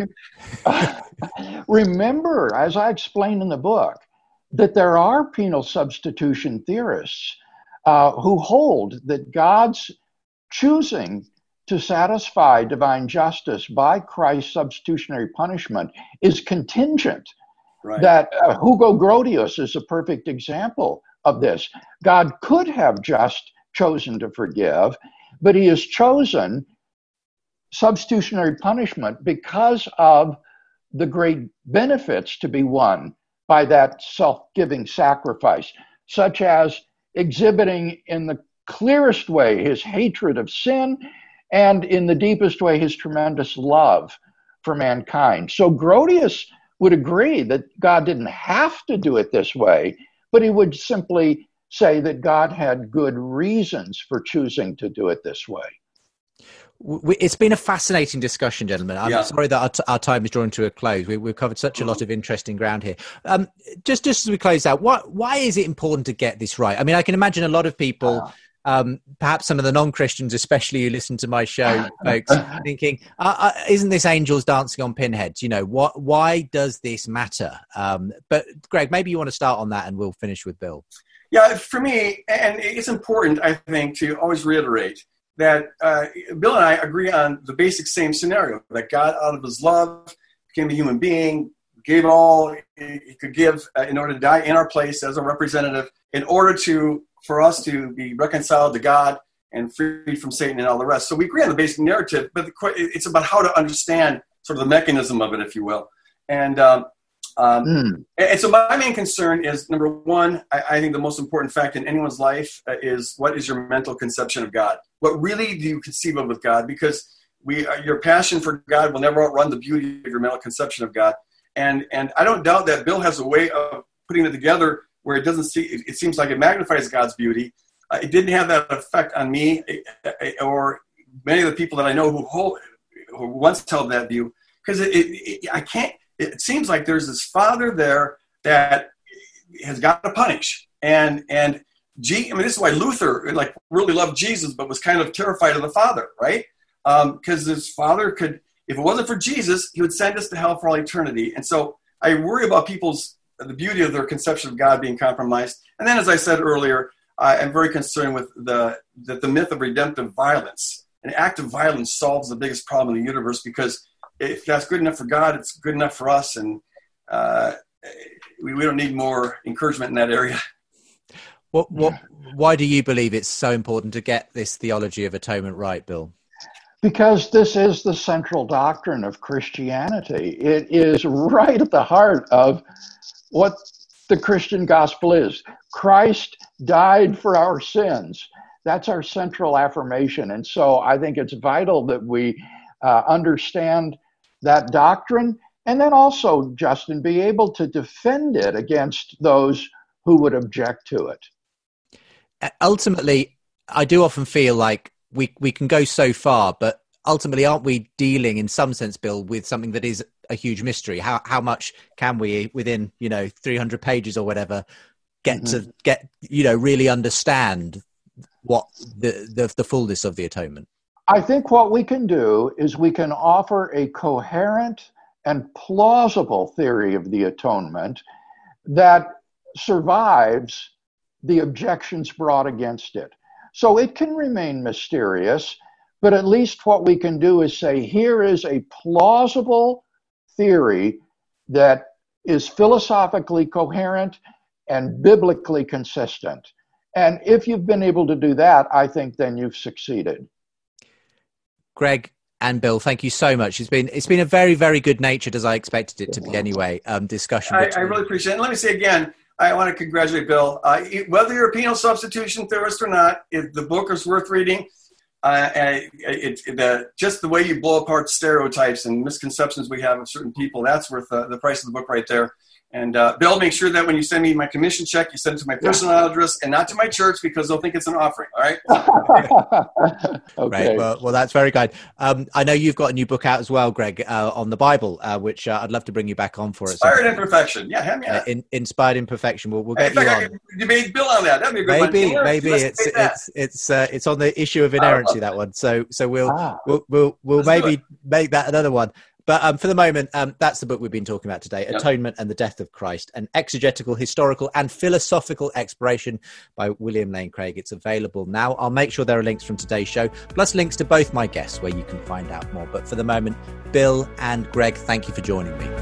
Speaker 4: re- remember, as I explained in the book, that there are penal substitution theorists uh, who hold that God's choosing to satisfy divine justice by Christ's substitutionary punishment is contingent.
Speaker 5: Right.
Speaker 4: That uh, Hugo Grotius is a perfect example of this. God could have just chosen to forgive, but he has chosen substitutionary punishment because of the great benefits to be won by that self-giving sacrifice, such as exhibiting in the clearest way his hatred of sin and in the deepest way his tremendous love for mankind. So Grotius would agree that God didn't have to do it this way, but he would simply say that God had good reasons for choosing to do it this way.
Speaker 2: It's been a fascinating discussion, gentlemen. I'm
Speaker 5: yeah.
Speaker 2: sorry that our, t- our time is drawing to a close. We, we've covered such a lot of interesting ground here. Um, just, just as we close out, what, why is it important to get this right? I mean, I can imagine a lot of people, um, perhaps some of the non-Christians, especially who listen to my show, folks, thinking, uh, uh, isn't this angels dancing on pinheads? You know, what? Why does this matter? Um, but Greg, maybe you want to start on that and we'll finish with Bill.
Speaker 5: Yeah, for me, and it's important, I think, to always reiterate that uh, Bill and I agree on the basic same scenario, that God, out of his love, became a human being, gave it all he could give uh, in order to die in our place as a representative, in order to for us to be reconciled to God and freed from Satan and all the rest. So we agree on the basic narrative, but the, it's about how to understand sort of the mechanism of it, if you will. And um, um, mm. and so my main concern is, number one, I, I think the most important fact in anyone's life uh, is, what is your mental conception of God? What really do you conceive of with God? Because we, uh, your passion for God will never outrun the beauty of your mental conception of God. And and I don't doubt that Bill has a way of putting it together where it doesn't see, it, it seems like it magnifies God's beauty. Uh, it didn't have that effect on me or many of the people that I know who hold, who once held that view, because it, it, it, I can't. It seems like there's this father there that has got to punish, and and G, I mean, this is why Luther like really loved Jesus, but was kind of terrified of the Father, right? Because um, his father could, if it wasn't for Jesus, he would send us to hell for all eternity. And so I worry about people's the beauty of their conception of God being compromised. And then, as I said earlier, I am very concerned with the that the myth of redemptive violence. An act of violence solves the biggest problem in the universe, because if that's good enough for God, it's good enough for us, and uh, we, we don't need more encouragement in that area.
Speaker 2: What, what, why do you believe it's so important to get this theology of atonement right, Bill?
Speaker 4: Because this is the central doctrine of Christianity. It is right at the heart of what the Christian gospel is. Christ died for our sins. That's our central affirmation. And so I think it's vital that we uh, understand that doctrine, and then also, Justin, be able to defend it against those who would object to it.
Speaker 2: Ultimately, I do often feel like we, we can go so far, but ultimately, aren't we dealing in some sense, Bill, with something that is a huge mystery. How how much can we, within, you know, three hundred pages or whatever, get mm-hmm. to get, you know, really understand what the, the the fullness of the atonement?
Speaker 4: I think what we can do is we can offer a coherent and plausible theory of the atonement that survives the objections brought against it. So it can remain mysterious, but at least what we can do is say, here is a plausible theory that is philosophically coherent and biblically consistent. And if you've been able to do that, I think then you've succeeded.
Speaker 2: Greg and Bill, thank you so much. It's been it's been a very, very good natured, as I expected it to be anyway, um, discussion.
Speaker 5: I, I really appreciate it. And let me say again, I want to congratulate Bill. Uh, whether you're a penal substitution theorist or not, it, the book is worth reading. Uh, and it, it, the, just the way you blow apart stereotypes and misconceptions we have of certain people, that's worth uh, the price of the book right there. And uh, Bill, make sure that when you send me my commission check, you send it to my personal address and not to my church, because they'll think it's an offering. All right.
Speaker 4: Okay.
Speaker 2: Right. Well, well, that's very kind. Um, I know you've got a new book out as well, Greg, uh, on the Bible, uh, which uh, I'd love to bring you back on for.
Speaker 5: Inspired in Perfection. Yeah, have me on.
Speaker 2: Uh, in, Inspired in Perfection. We'll, we'll get
Speaker 5: in fact,
Speaker 2: you
Speaker 5: I
Speaker 2: on.
Speaker 5: could debate Bill on that. That'd be a good
Speaker 2: maybe,
Speaker 5: one.
Speaker 2: Maybe, maybe it's it's it's uh, it's on the issue of inerrancy, that one. So so we'll ah. we'll we'll, we'll maybe make that another one. But um, for the moment, um, that's the book we've been talking about today, yep. Atonement and the Death of Christ, an exegetical, historical and philosophical exploration by William Lane Craig. It's available now. I'll make sure there are links from today's show, plus links to both my guests where you can find out more. But for the moment, Bill and Greg, thank you for joining me.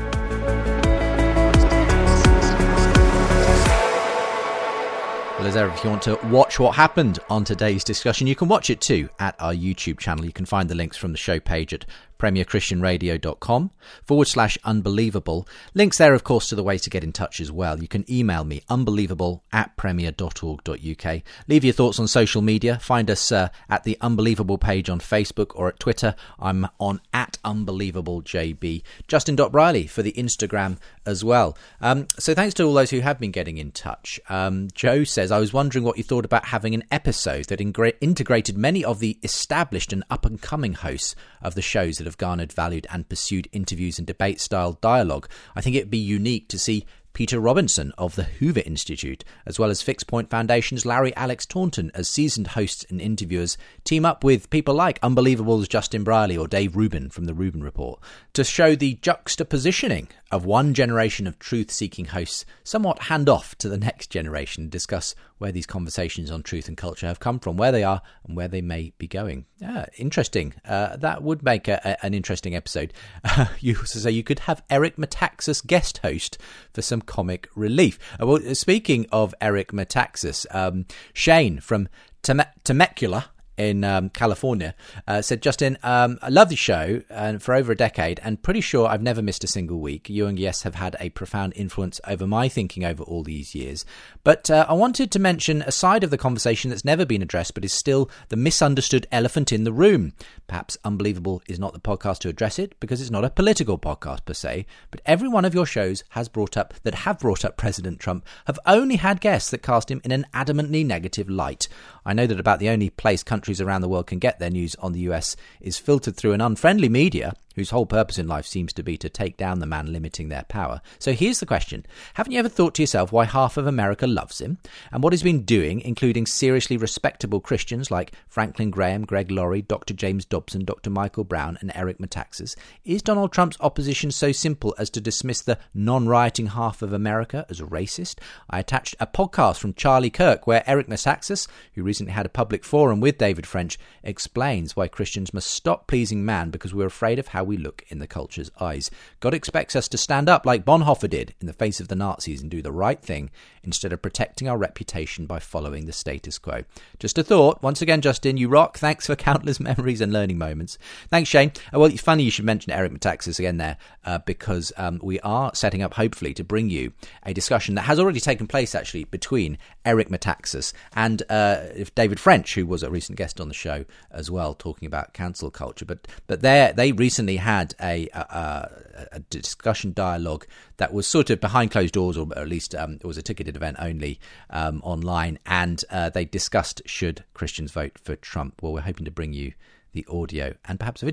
Speaker 2: Well, as ever, if you want to watch what happened on today's discussion, you can watch it too at our YouTube channel. You can find the links from the show page at premierchristianradio.com forward slash unbelievable. Links there, of course, to the way to get in touch as well. You can email me, unbelievable at premier.org.uk. Leave your thoughts on social media. Find us uh, at the Unbelievable page on Facebook or at Twitter. I'm on at unbelievablejb. Justin.Briley for the Instagram as well. Um, so thanks to all those who have been getting in touch. Um, Joe says, I was wondering what you thought about having an episode that ingre- integrated many of the established and up-and-coming hosts of the shows that have garnered valued and pursued interviews and debate-style dialogue. I think it'd be unique to see Peter Robinson of the Hoover Institute, as well as Fixed Point Foundation's Larry Alex Taunton as seasoned hosts and interviewers, team up with people like Unbelievable's Justin Briley or Dave Rubin from the Rubin Report to show the juxtapositioning of one generation of truth-seeking hosts somewhat hand-off to the next generation and discuss where these conversations on truth and culture have come from, where they are and where they may be going. Yeah, interesting. Uh, that would make a, a, an interesting episode. Uh, you also say you could have Eric Metaxas guest host for some comic relief. Uh, well, speaking of Eric Metaxas, um, Shane from Tem- Temecula in um, California uh, said, Justin, um, I love the show uh, for over a decade and pretty sure I've never missed a single week. You and Yes have had a profound influence over my thinking over all these years. But uh, I wanted to mention a side of the conversation that's never been addressed but is still the misunderstood elephant in the room. Perhaps Unbelievable is not the podcast to address it because it's not a political podcast per se, but every one of your shows has brought up, that have brought up President Trump, have only had guests that cast him in an adamantly negative light. I know that about the only place countries around the world can get their news on the U S is filtered through an unfriendly media whose whole purpose in life seems to be to take down the man limiting their power. So here's the question. Haven't you ever thought to yourself why half of America loves him and what he's been doing, including seriously respectable Christians like Franklin Graham, Greg Laurie, Doctor James Dobson, Doctor Michael Brown and Eric Metaxas? Is Donald Trump's opposition so simple as to dismiss the non-rioting half of America as a racist? I attached a podcast from Charlie Kirk where Eric Metaxas, who recently had a public forum with David French, explains why Christians must stop pleasing man because we're afraid of how we look in the culture's eyes. God expects us to stand up like Bonhoeffer did in the face of the Nazis and do the right thing instead of protecting our reputation by following the status quo. Just a thought. Once again, Justin, you rock. Thanks for countless memories and learning moments. Thanks, Shane. Uh, well, it's funny you should mention Eric Metaxas again there uh, because um, we are setting up, hopefully, to bring you a discussion that has already taken place, actually, between Eric Metaxas and uh, David French, who was a recent guest on the show as well, talking about cancel culture. But but they they recently had a, a, a discussion dialogue that was sort of behind closed doors, or at least um, it was a ticketed event only um, online, and uh, they discussed should Christians vote for Trump. Well, we're hoping to bring you the audio and perhaps video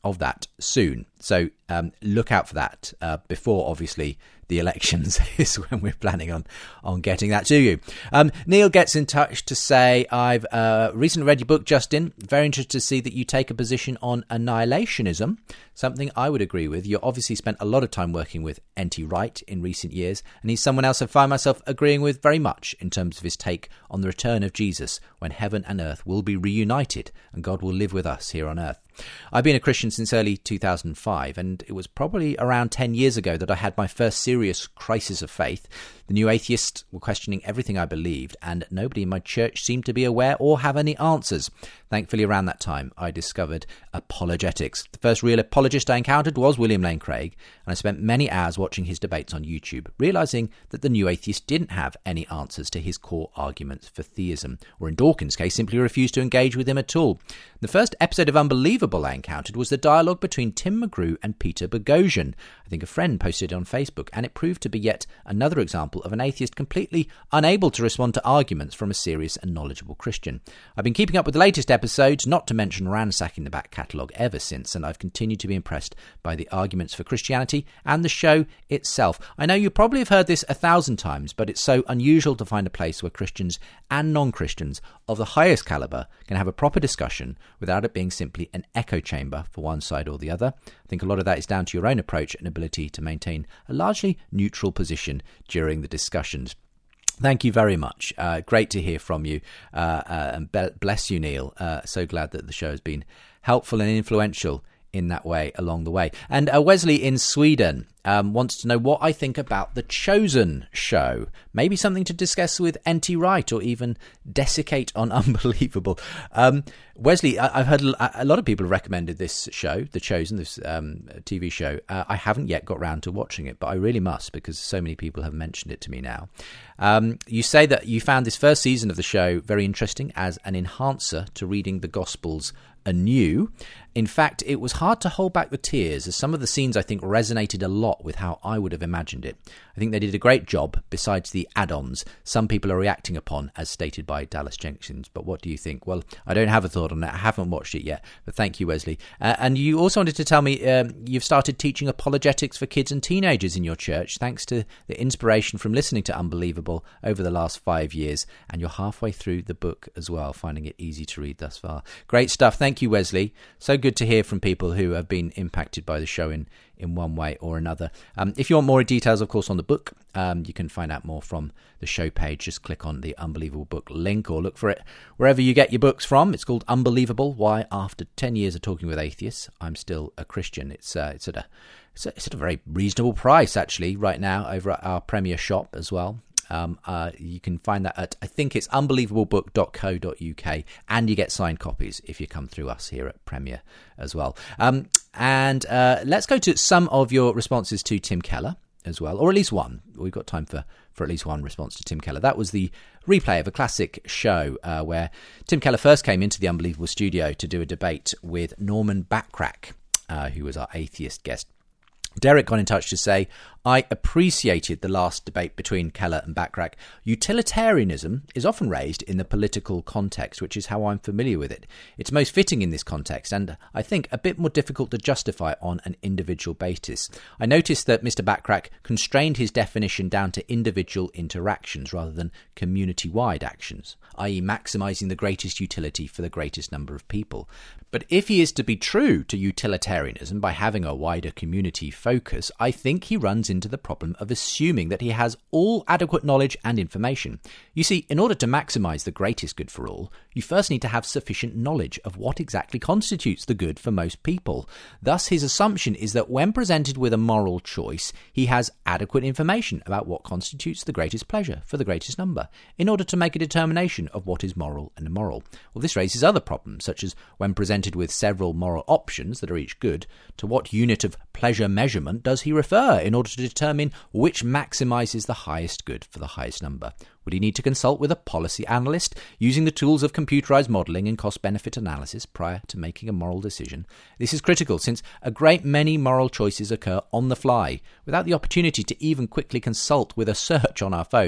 Speaker 2: of that soon. So um, look out for that uh, before, obviously, the elections is when we're planning on, on getting that to you. Um, Neil gets in touch to say, I've uh, recently read your book, Justin. Very interested to see that you take a position on annihilationism, something I would agree with. You obviously spent a lot of time working with N T Wright in recent years, and he's someone else I find myself agreeing with very much in terms of his take on the return of Jesus, when heaven and earth will be reunited and God will live with us here on earth. I've been a Christian since early two thousand five, and it was probably around ten years ago that I had my first serious crisis of faith. The new atheists were questioning everything I believed, and nobody in my church seemed to be aware or have any answers. Thankfully, around that time, I discovered apologetics. The first real apologist I encountered was William Lane Craig, and I spent many hours watching his debates on YouTube, realising that the new atheist didn't have any answers to his core arguments for theism, or in Dawkins' case, simply refused to engage with him at all. The first episode of Unbelievable I encountered was the dialogue between Tim McGrew and Peter Boghossian. I think a friend posted it on Facebook, and it proved to be yet another example of an atheist completely unable to respond to arguments from a serious and knowledgeable Christian. I've been keeping up with the latest episodes, not to mention ransacking the back catalogue ever since, and I've continued to be impressed by the arguments for Christianity and the show itself. I know you probably have heard this a thousand times, but it's so unusual to find a place where Christians and non-Christians of the highest calibre can have a proper discussion without it being simply an echo chamber for one side or the other. I think a lot of that is down to your own approach and ability to maintain a largely neutral position during the discussions. Thank you very much. Uh, great to hear from you. Uh, uh, and be- bless you, Neil. Uh, so glad that the show has been helpful and influential in that way along the way. And uh, Wesley in Sweden um, wants to know what I think about The Chosen show. Maybe something to discuss with N T Wright, or even desiccate on Unbelievable. Um, Wesley, I- I've heard a lot of people have recommended this show, The Chosen, this um, T V show. Uh, I haven't yet got round to watching it, but I really must, because so many people have mentioned it to me now. Um, you say that you found this first season of the show very interesting as an enhancer to reading the Gospels anew. In fact, it was hard to hold back the tears, as some of the scenes I think resonated a lot with how I would have imagined it. I think they did a great job, besides the add-ons some people are reacting upon, as stated by Dallas Jenkins. But what do you think? Well, I don't have a thought on that. I haven't watched it yet, but thank you, Wesley. Uh, and you also wanted to tell me um, you've started teaching apologetics for kids and teenagers in your church, thanks to the inspiration from listening to Unbelievable over the last five years, and you're halfway through the book as well, finding it easy to read thus far. Great stuff. Thank you, Wesley. So good to hear from people who have been impacted by the show in, in one way or another. Um, if you want more details, of course, on the book, um, you can find out more from the show page. Just click on the Unbelievable book link, or look for it wherever you get your books from. It's called Unbelievable: Why, After ten years of Talking with Atheists, I'm Still a Christian. It's uh, it's at a it's, a it's at a very reasonable price, actually, right now, over at our Premier shop as well. Um, uh, you can find that at, I think it's unbelievable book dot co dot uk, and you get signed copies if you come through us here at Premier as well. Um, and uh, let's go to some of your responses to Tim Keller as well, or at least one. We've got time for, for at least one response to Tim Keller. That was the replay of a classic show uh, where Tim Keller first came into the Unbelievable studio to do a debate with Norman Backrack, uh, who was our atheist guest. Derek got in touch to say, I appreciated the last debate between Keller and Backrack. Utilitarianism is often raised in the political context, which is how I'm familiar with it. It's most fitting in this context, and I think a bit more difficult to justify on an individual basis. I noticed that Mister Backrack constrained his definition down to individual interactions rather than community-wide actions, that is maximising the greatest utility for the greatest number of people. But if he is to be true to utilitarianism by having a wider community focus, I think he runs into the problem of assuming that he has all adequate knowledge and information. You see, in order to maximise the greatest good for all, you first need to have sufficient knowledge of what exactly constitutes the good for most people. Thus, his assumption is that when presented with a moral choice, he has adequate information about what constitutes the greatest pleasure for the greatest number, in order to make a determination of what is moral and immoral. Well, this raises other problems, such as when presented with several moral options that are each good, to what unit of pleasure measurement does he refer in order to determine which maximises the highest good for the highest number? Would he need to consult with a policy analyst using the tools of computerized modelling and cost-benefit analysis prior to making a moral decision? This is critical, since a great many moral choices occur on the fly, without the opportunity to even quickly consult with a search on our phone.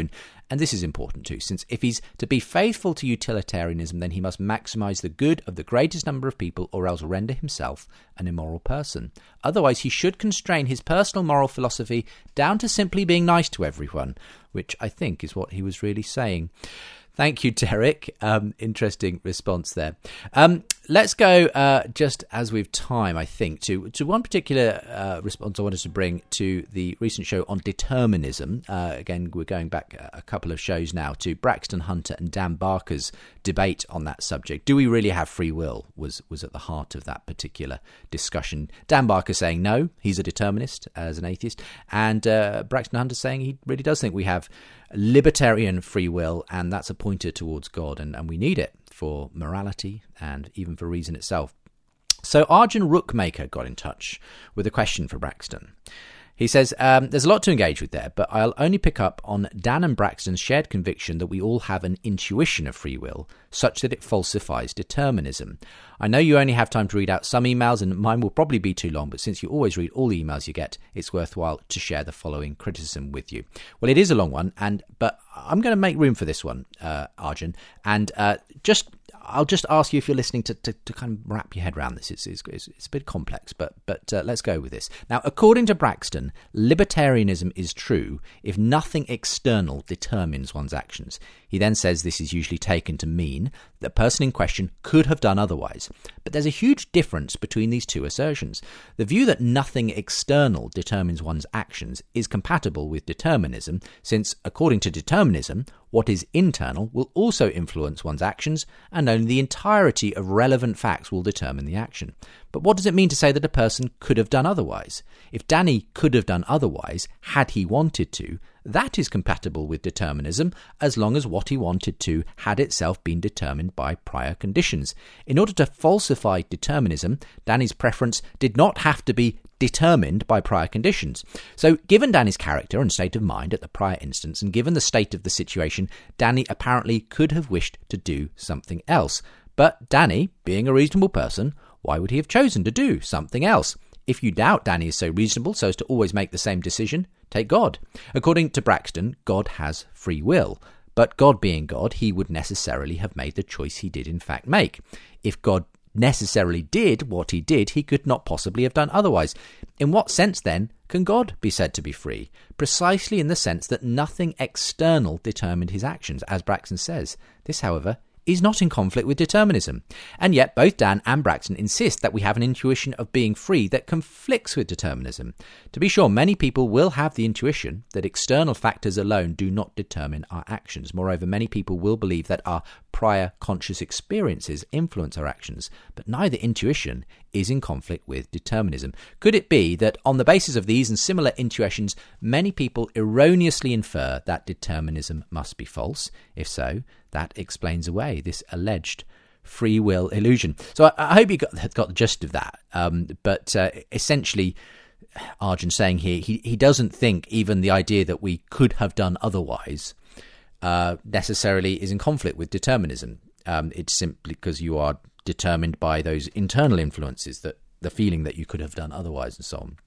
Speaker 2: And this is important too, since if he's to be faithful to utilitarianism, then he must maximise the good of the greatest number of people or else render himself an immoral person. Otherwise, he should constrain his personal moral philosophy down to simply being nice to everyone, which I think is what he was really saying. Thank you, Derek. Um, interesting response there. Um, let's go, uh, just as we've time, I think, to, to one particular uh, response I wanted to bring to the recent show on determinism. Uh, again, we're going back a couple of shows now to Braxton Hunter and Dan Barker's debate on that subject. Do we really have free will was, was at the heart of that particular discussion. Dan Barker saying no, he's a determinist as an atheist, and uh, Braxton Hunter saying he really does think we have libertarian free will, and that's a pointer towards God, and, and we need it for morality and even for reason itself. So Arjun Rookmaker got in touch with a question for Braxton. He says, um, there's a lot to engage with there, but I'll only pick up on Dan and Braxton's shared conviction that we all have an intuition of free will, such that it falsifies determinism. I know you only have time to read out some emails, and mine will probably be too long, but since you always read all the emails you get, it's worthwhile to share the following criticism with you. Well, it is a long one, and but I'm going to make room for this one, uh, Arjun, and uh, just... I'll just ask you if you're listening to, to, to kind of wrap your head around this. It's, it's, it's a bit complex, but but uh, let's go with this. Now, according to Braxton, libertarianism is true if nothing external determines one's actions. He then says this is usually taken to mean that the person in question could have done otherwise. But there's a huge difference between these two assertions. The view that nothing external determines one's actions is compatible with determinism, since, according to determinism, what is internal will also influence one's actions, and only the entirety of relevant facts will determine the action. But what does it mean to say that a person could have done otherwise? If Danny could have done otherwise, had he wanted to, that is compatible with determinism, as long as what he wanted to had itself been determined by prior conditions. In order to falsify determinism, Danny's preference did not have to be determined by prior conditions. So, given Danny's character and state of mind at the prior instance, and given the state of the situation, Danny apparently could have wished to do something else. But Danny, being a reasonable person, why would he have chosen to do something else? If you doubt Danny is so reasonable so as to always make the same decision, take God. According to Braxton, God has free will. But God being God, he would necessarily have made the choice he did in fact make. If God necessarily did what he did, he could not possibly have done otherwise. In what sense, then, can God be said to be free? Precisely in the sense that nothing external determined his actions, as Braxton says. This, however, is not in conflict with determinism. And yet both Dan and Braxton insist that we have an intuition of being free that conflicts with determinism. To be sure, many people will have the intuition that external factors alone do not determine our actions. Moreover, many people will believe that our prior conscious experiences influence our actions, but neither intuition is in conflict with determinism. Could it be that on the basis of these and similar intuitions, many people erroneously infer that determinism must be false? If so, that explains away this alleged free will illusion. So I, I hope you got, got the gist of that. Um, but uh, essentially, Arjun saying here, he, he doesn't think even the idea that we could have done otherwise uh, necessarily is in conflict with determinism. Um, it's simply because you are determined by those internal influences, that the feeling that you could have done otherwise and so on.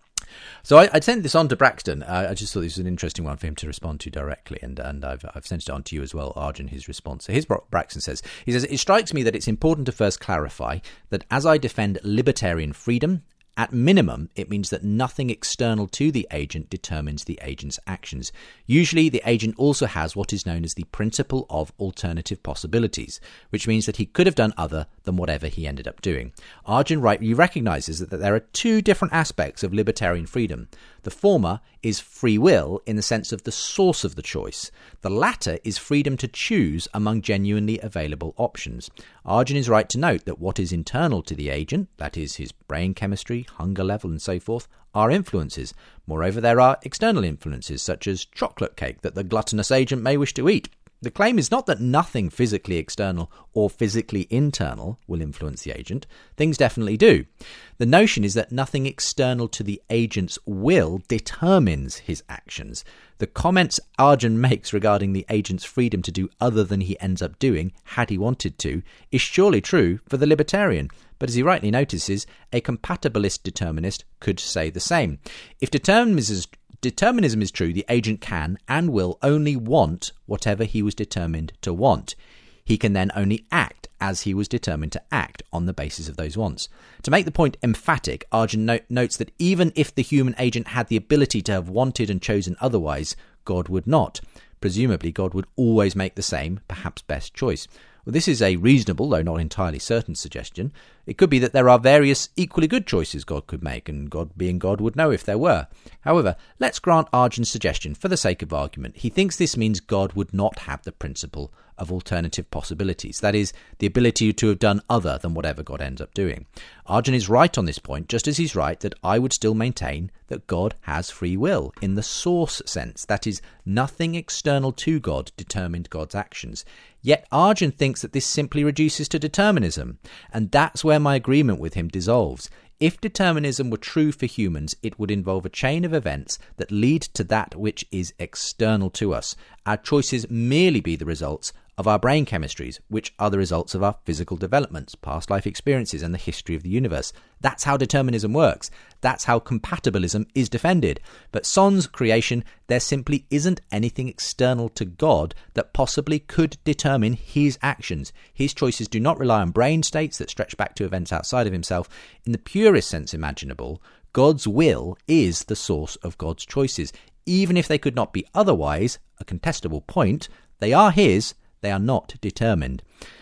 Speaker 2: So I, I sent this on to Braxton. Uh, I just thought this was an interesting one for him to respond to directly, and, and I've, I've sent it on to you as well, Arjun, his response. So here's what Braxton says. He says, it strikes me that it's important to first clarify that as I defend libertarian freedom, at minimum, it means that nothing external to the agent determines the agent's actions. Usually, the agent also has what is known as the principle of alternative possibilities, which means that he could have done other than whatever he ended up doing. Arjun rightly recognises that there are two different aspects of libertarian freedom. The former is free will in the sense of the source of the choice. The latter is freedom to choose among genuinely available options. Arjun is right to note that what is internal to the agent, that is his brain chemistry, hunger level and so forth, are influences. Moreover, there are external influences such as chocolate cake that the gluttonous agent may wish to eat. The claim is not that nothing physically external or physically internal will influence the agent. Things definitely do. The notion is that nothing external to the agent's will determines his actions. The comments Arjun makes regarding the agent's freedom to do other than he ends up doing, had he wanted to, is surely true for the libertarian. But as he rightly notices, a compatibilist determinist could say the same. If determinism determinism is true, the agent can and will only want whatever he was determined to want. He can then only act as he was determined to act on the basis of those wants. To make the point emphatic, Arjun no- notes that even if the human agent had the ability to have wanted and chosen otherwise, God would not. Presumably, God would always make the same, perhaps best choice. Well, this is a reasonable, though not entirely certain, suggestion. It could be that there are various equally good choices God could make, and God, being God, would know if there were. However, let's grant Arjun's suggestion for the sake of argument. He thinks this means God would not have the principle of alternative possibilities, that is, the ability to have done other than whatever God ends up doing. Arjun is right on this point, just as he's right that I would still maintain that God has free will, in the source sense, that is, nothing external to God determined God's actions. Yet Arjun thinks that this simply reduces to determinism, and that's where my agreement with him dissolves. If determinism were true for humans, it would involve a chain of events that lead to that which is external to us. Our choices merely be the results of our brain chemistries, which are the results of our physical developments, past life experiences, and the history of the universe. That's how determinism works. That's how compatibilism is defended. But sans creation, there simply isn't anything external to God that possibly could determine his actions. His choices do not rely on brain states that stretch back to events outside of himself. In the purest sense imaginable, God's will is the source of God's choices. Even if they could not be otherwise, a contestable point, they are his. They are not determined.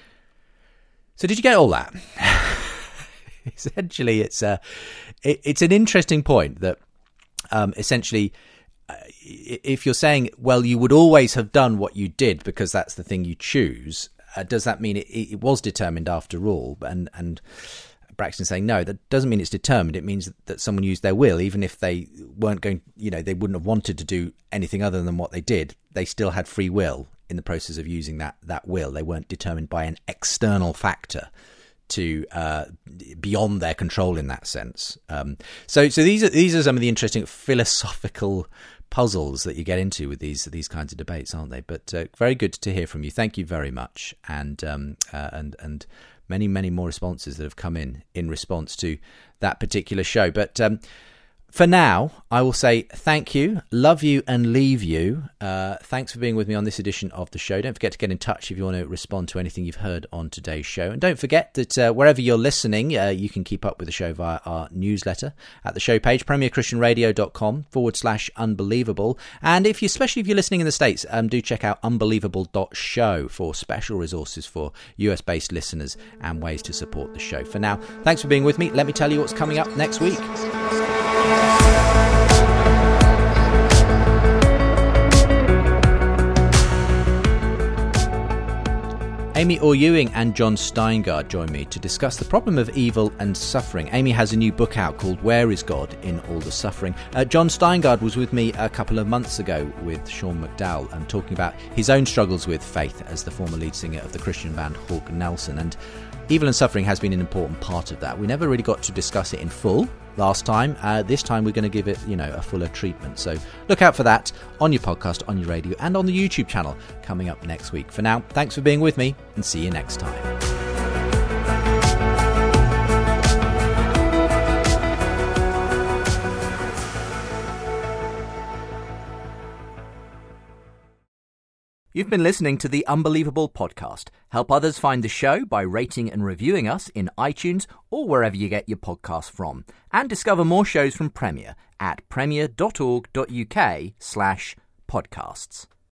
Speaker 2: So did you get all that? Essentially, it's a, it, it's an interesting point that um, essentially, uh, if you're saying, well, you would always have done what you did because that's the thing you choose, uh, does that mean it, it was determined after all? And and Braxton's saying, no, that doesn't mean it's determined. It means that someone used their will, even if they weren't going, you know, they wouldn't have wanted to do anything other than what they did. They still had free will in the process of using that that will. They weren't determined by an external factor to uh, beyond their control in that sense. Um, so so these are these are some of the interesting philosophical puzzles that you get into with these these kinds of debates, aren't they? But uh, very good to hear from you. Thank you very much, and um, uh, and and many many more responses that have come in in response to that particular show. But um, for now, I will say thank you, love you, and leave you. Uh, thanks for being with me on this edition of the show. Don't forget to get in touch if you want to respond to anything you've heard on today's show. And don't forget that uh, wherever you're listening, uh, you can keep up with the show via our newsletter at the show page, premierchristianradio.com forward slash unbelievable. And if you, especially if you're listening in the States, um, do check out unbelievable dot show for special resources for U S-based listeners and ways to support the show. For now, thanks for being with me. Let me tell you what's coming up next week. Amy Orr-Ewing and John Steingard join me to discuss the problem of evil and suffering. Amy has a new book out called Where is God in All the Suffering? Uh, John Steingard was with me a couple of months ago with Sean McDowell and talking about his own struggles with faith as the former lead singer of the Christian band Hawk Nelson. And evil and suffering has been an important part of that. We never really got to discuss it in full last time. Uh, this time we're going to give it, you know, a fuller treatment. So look out for that on your podcast, on your radio, and on the YouTube channel coming up next week. For now, thanks for being with me, and see you next time. You've been listening to the Unbelievable Podcast. Help others find the show by rating and reviewing us in iTunes or wherever you get your podcasts from. And discover more shows from Premier at premier.org.uk slash podcasts.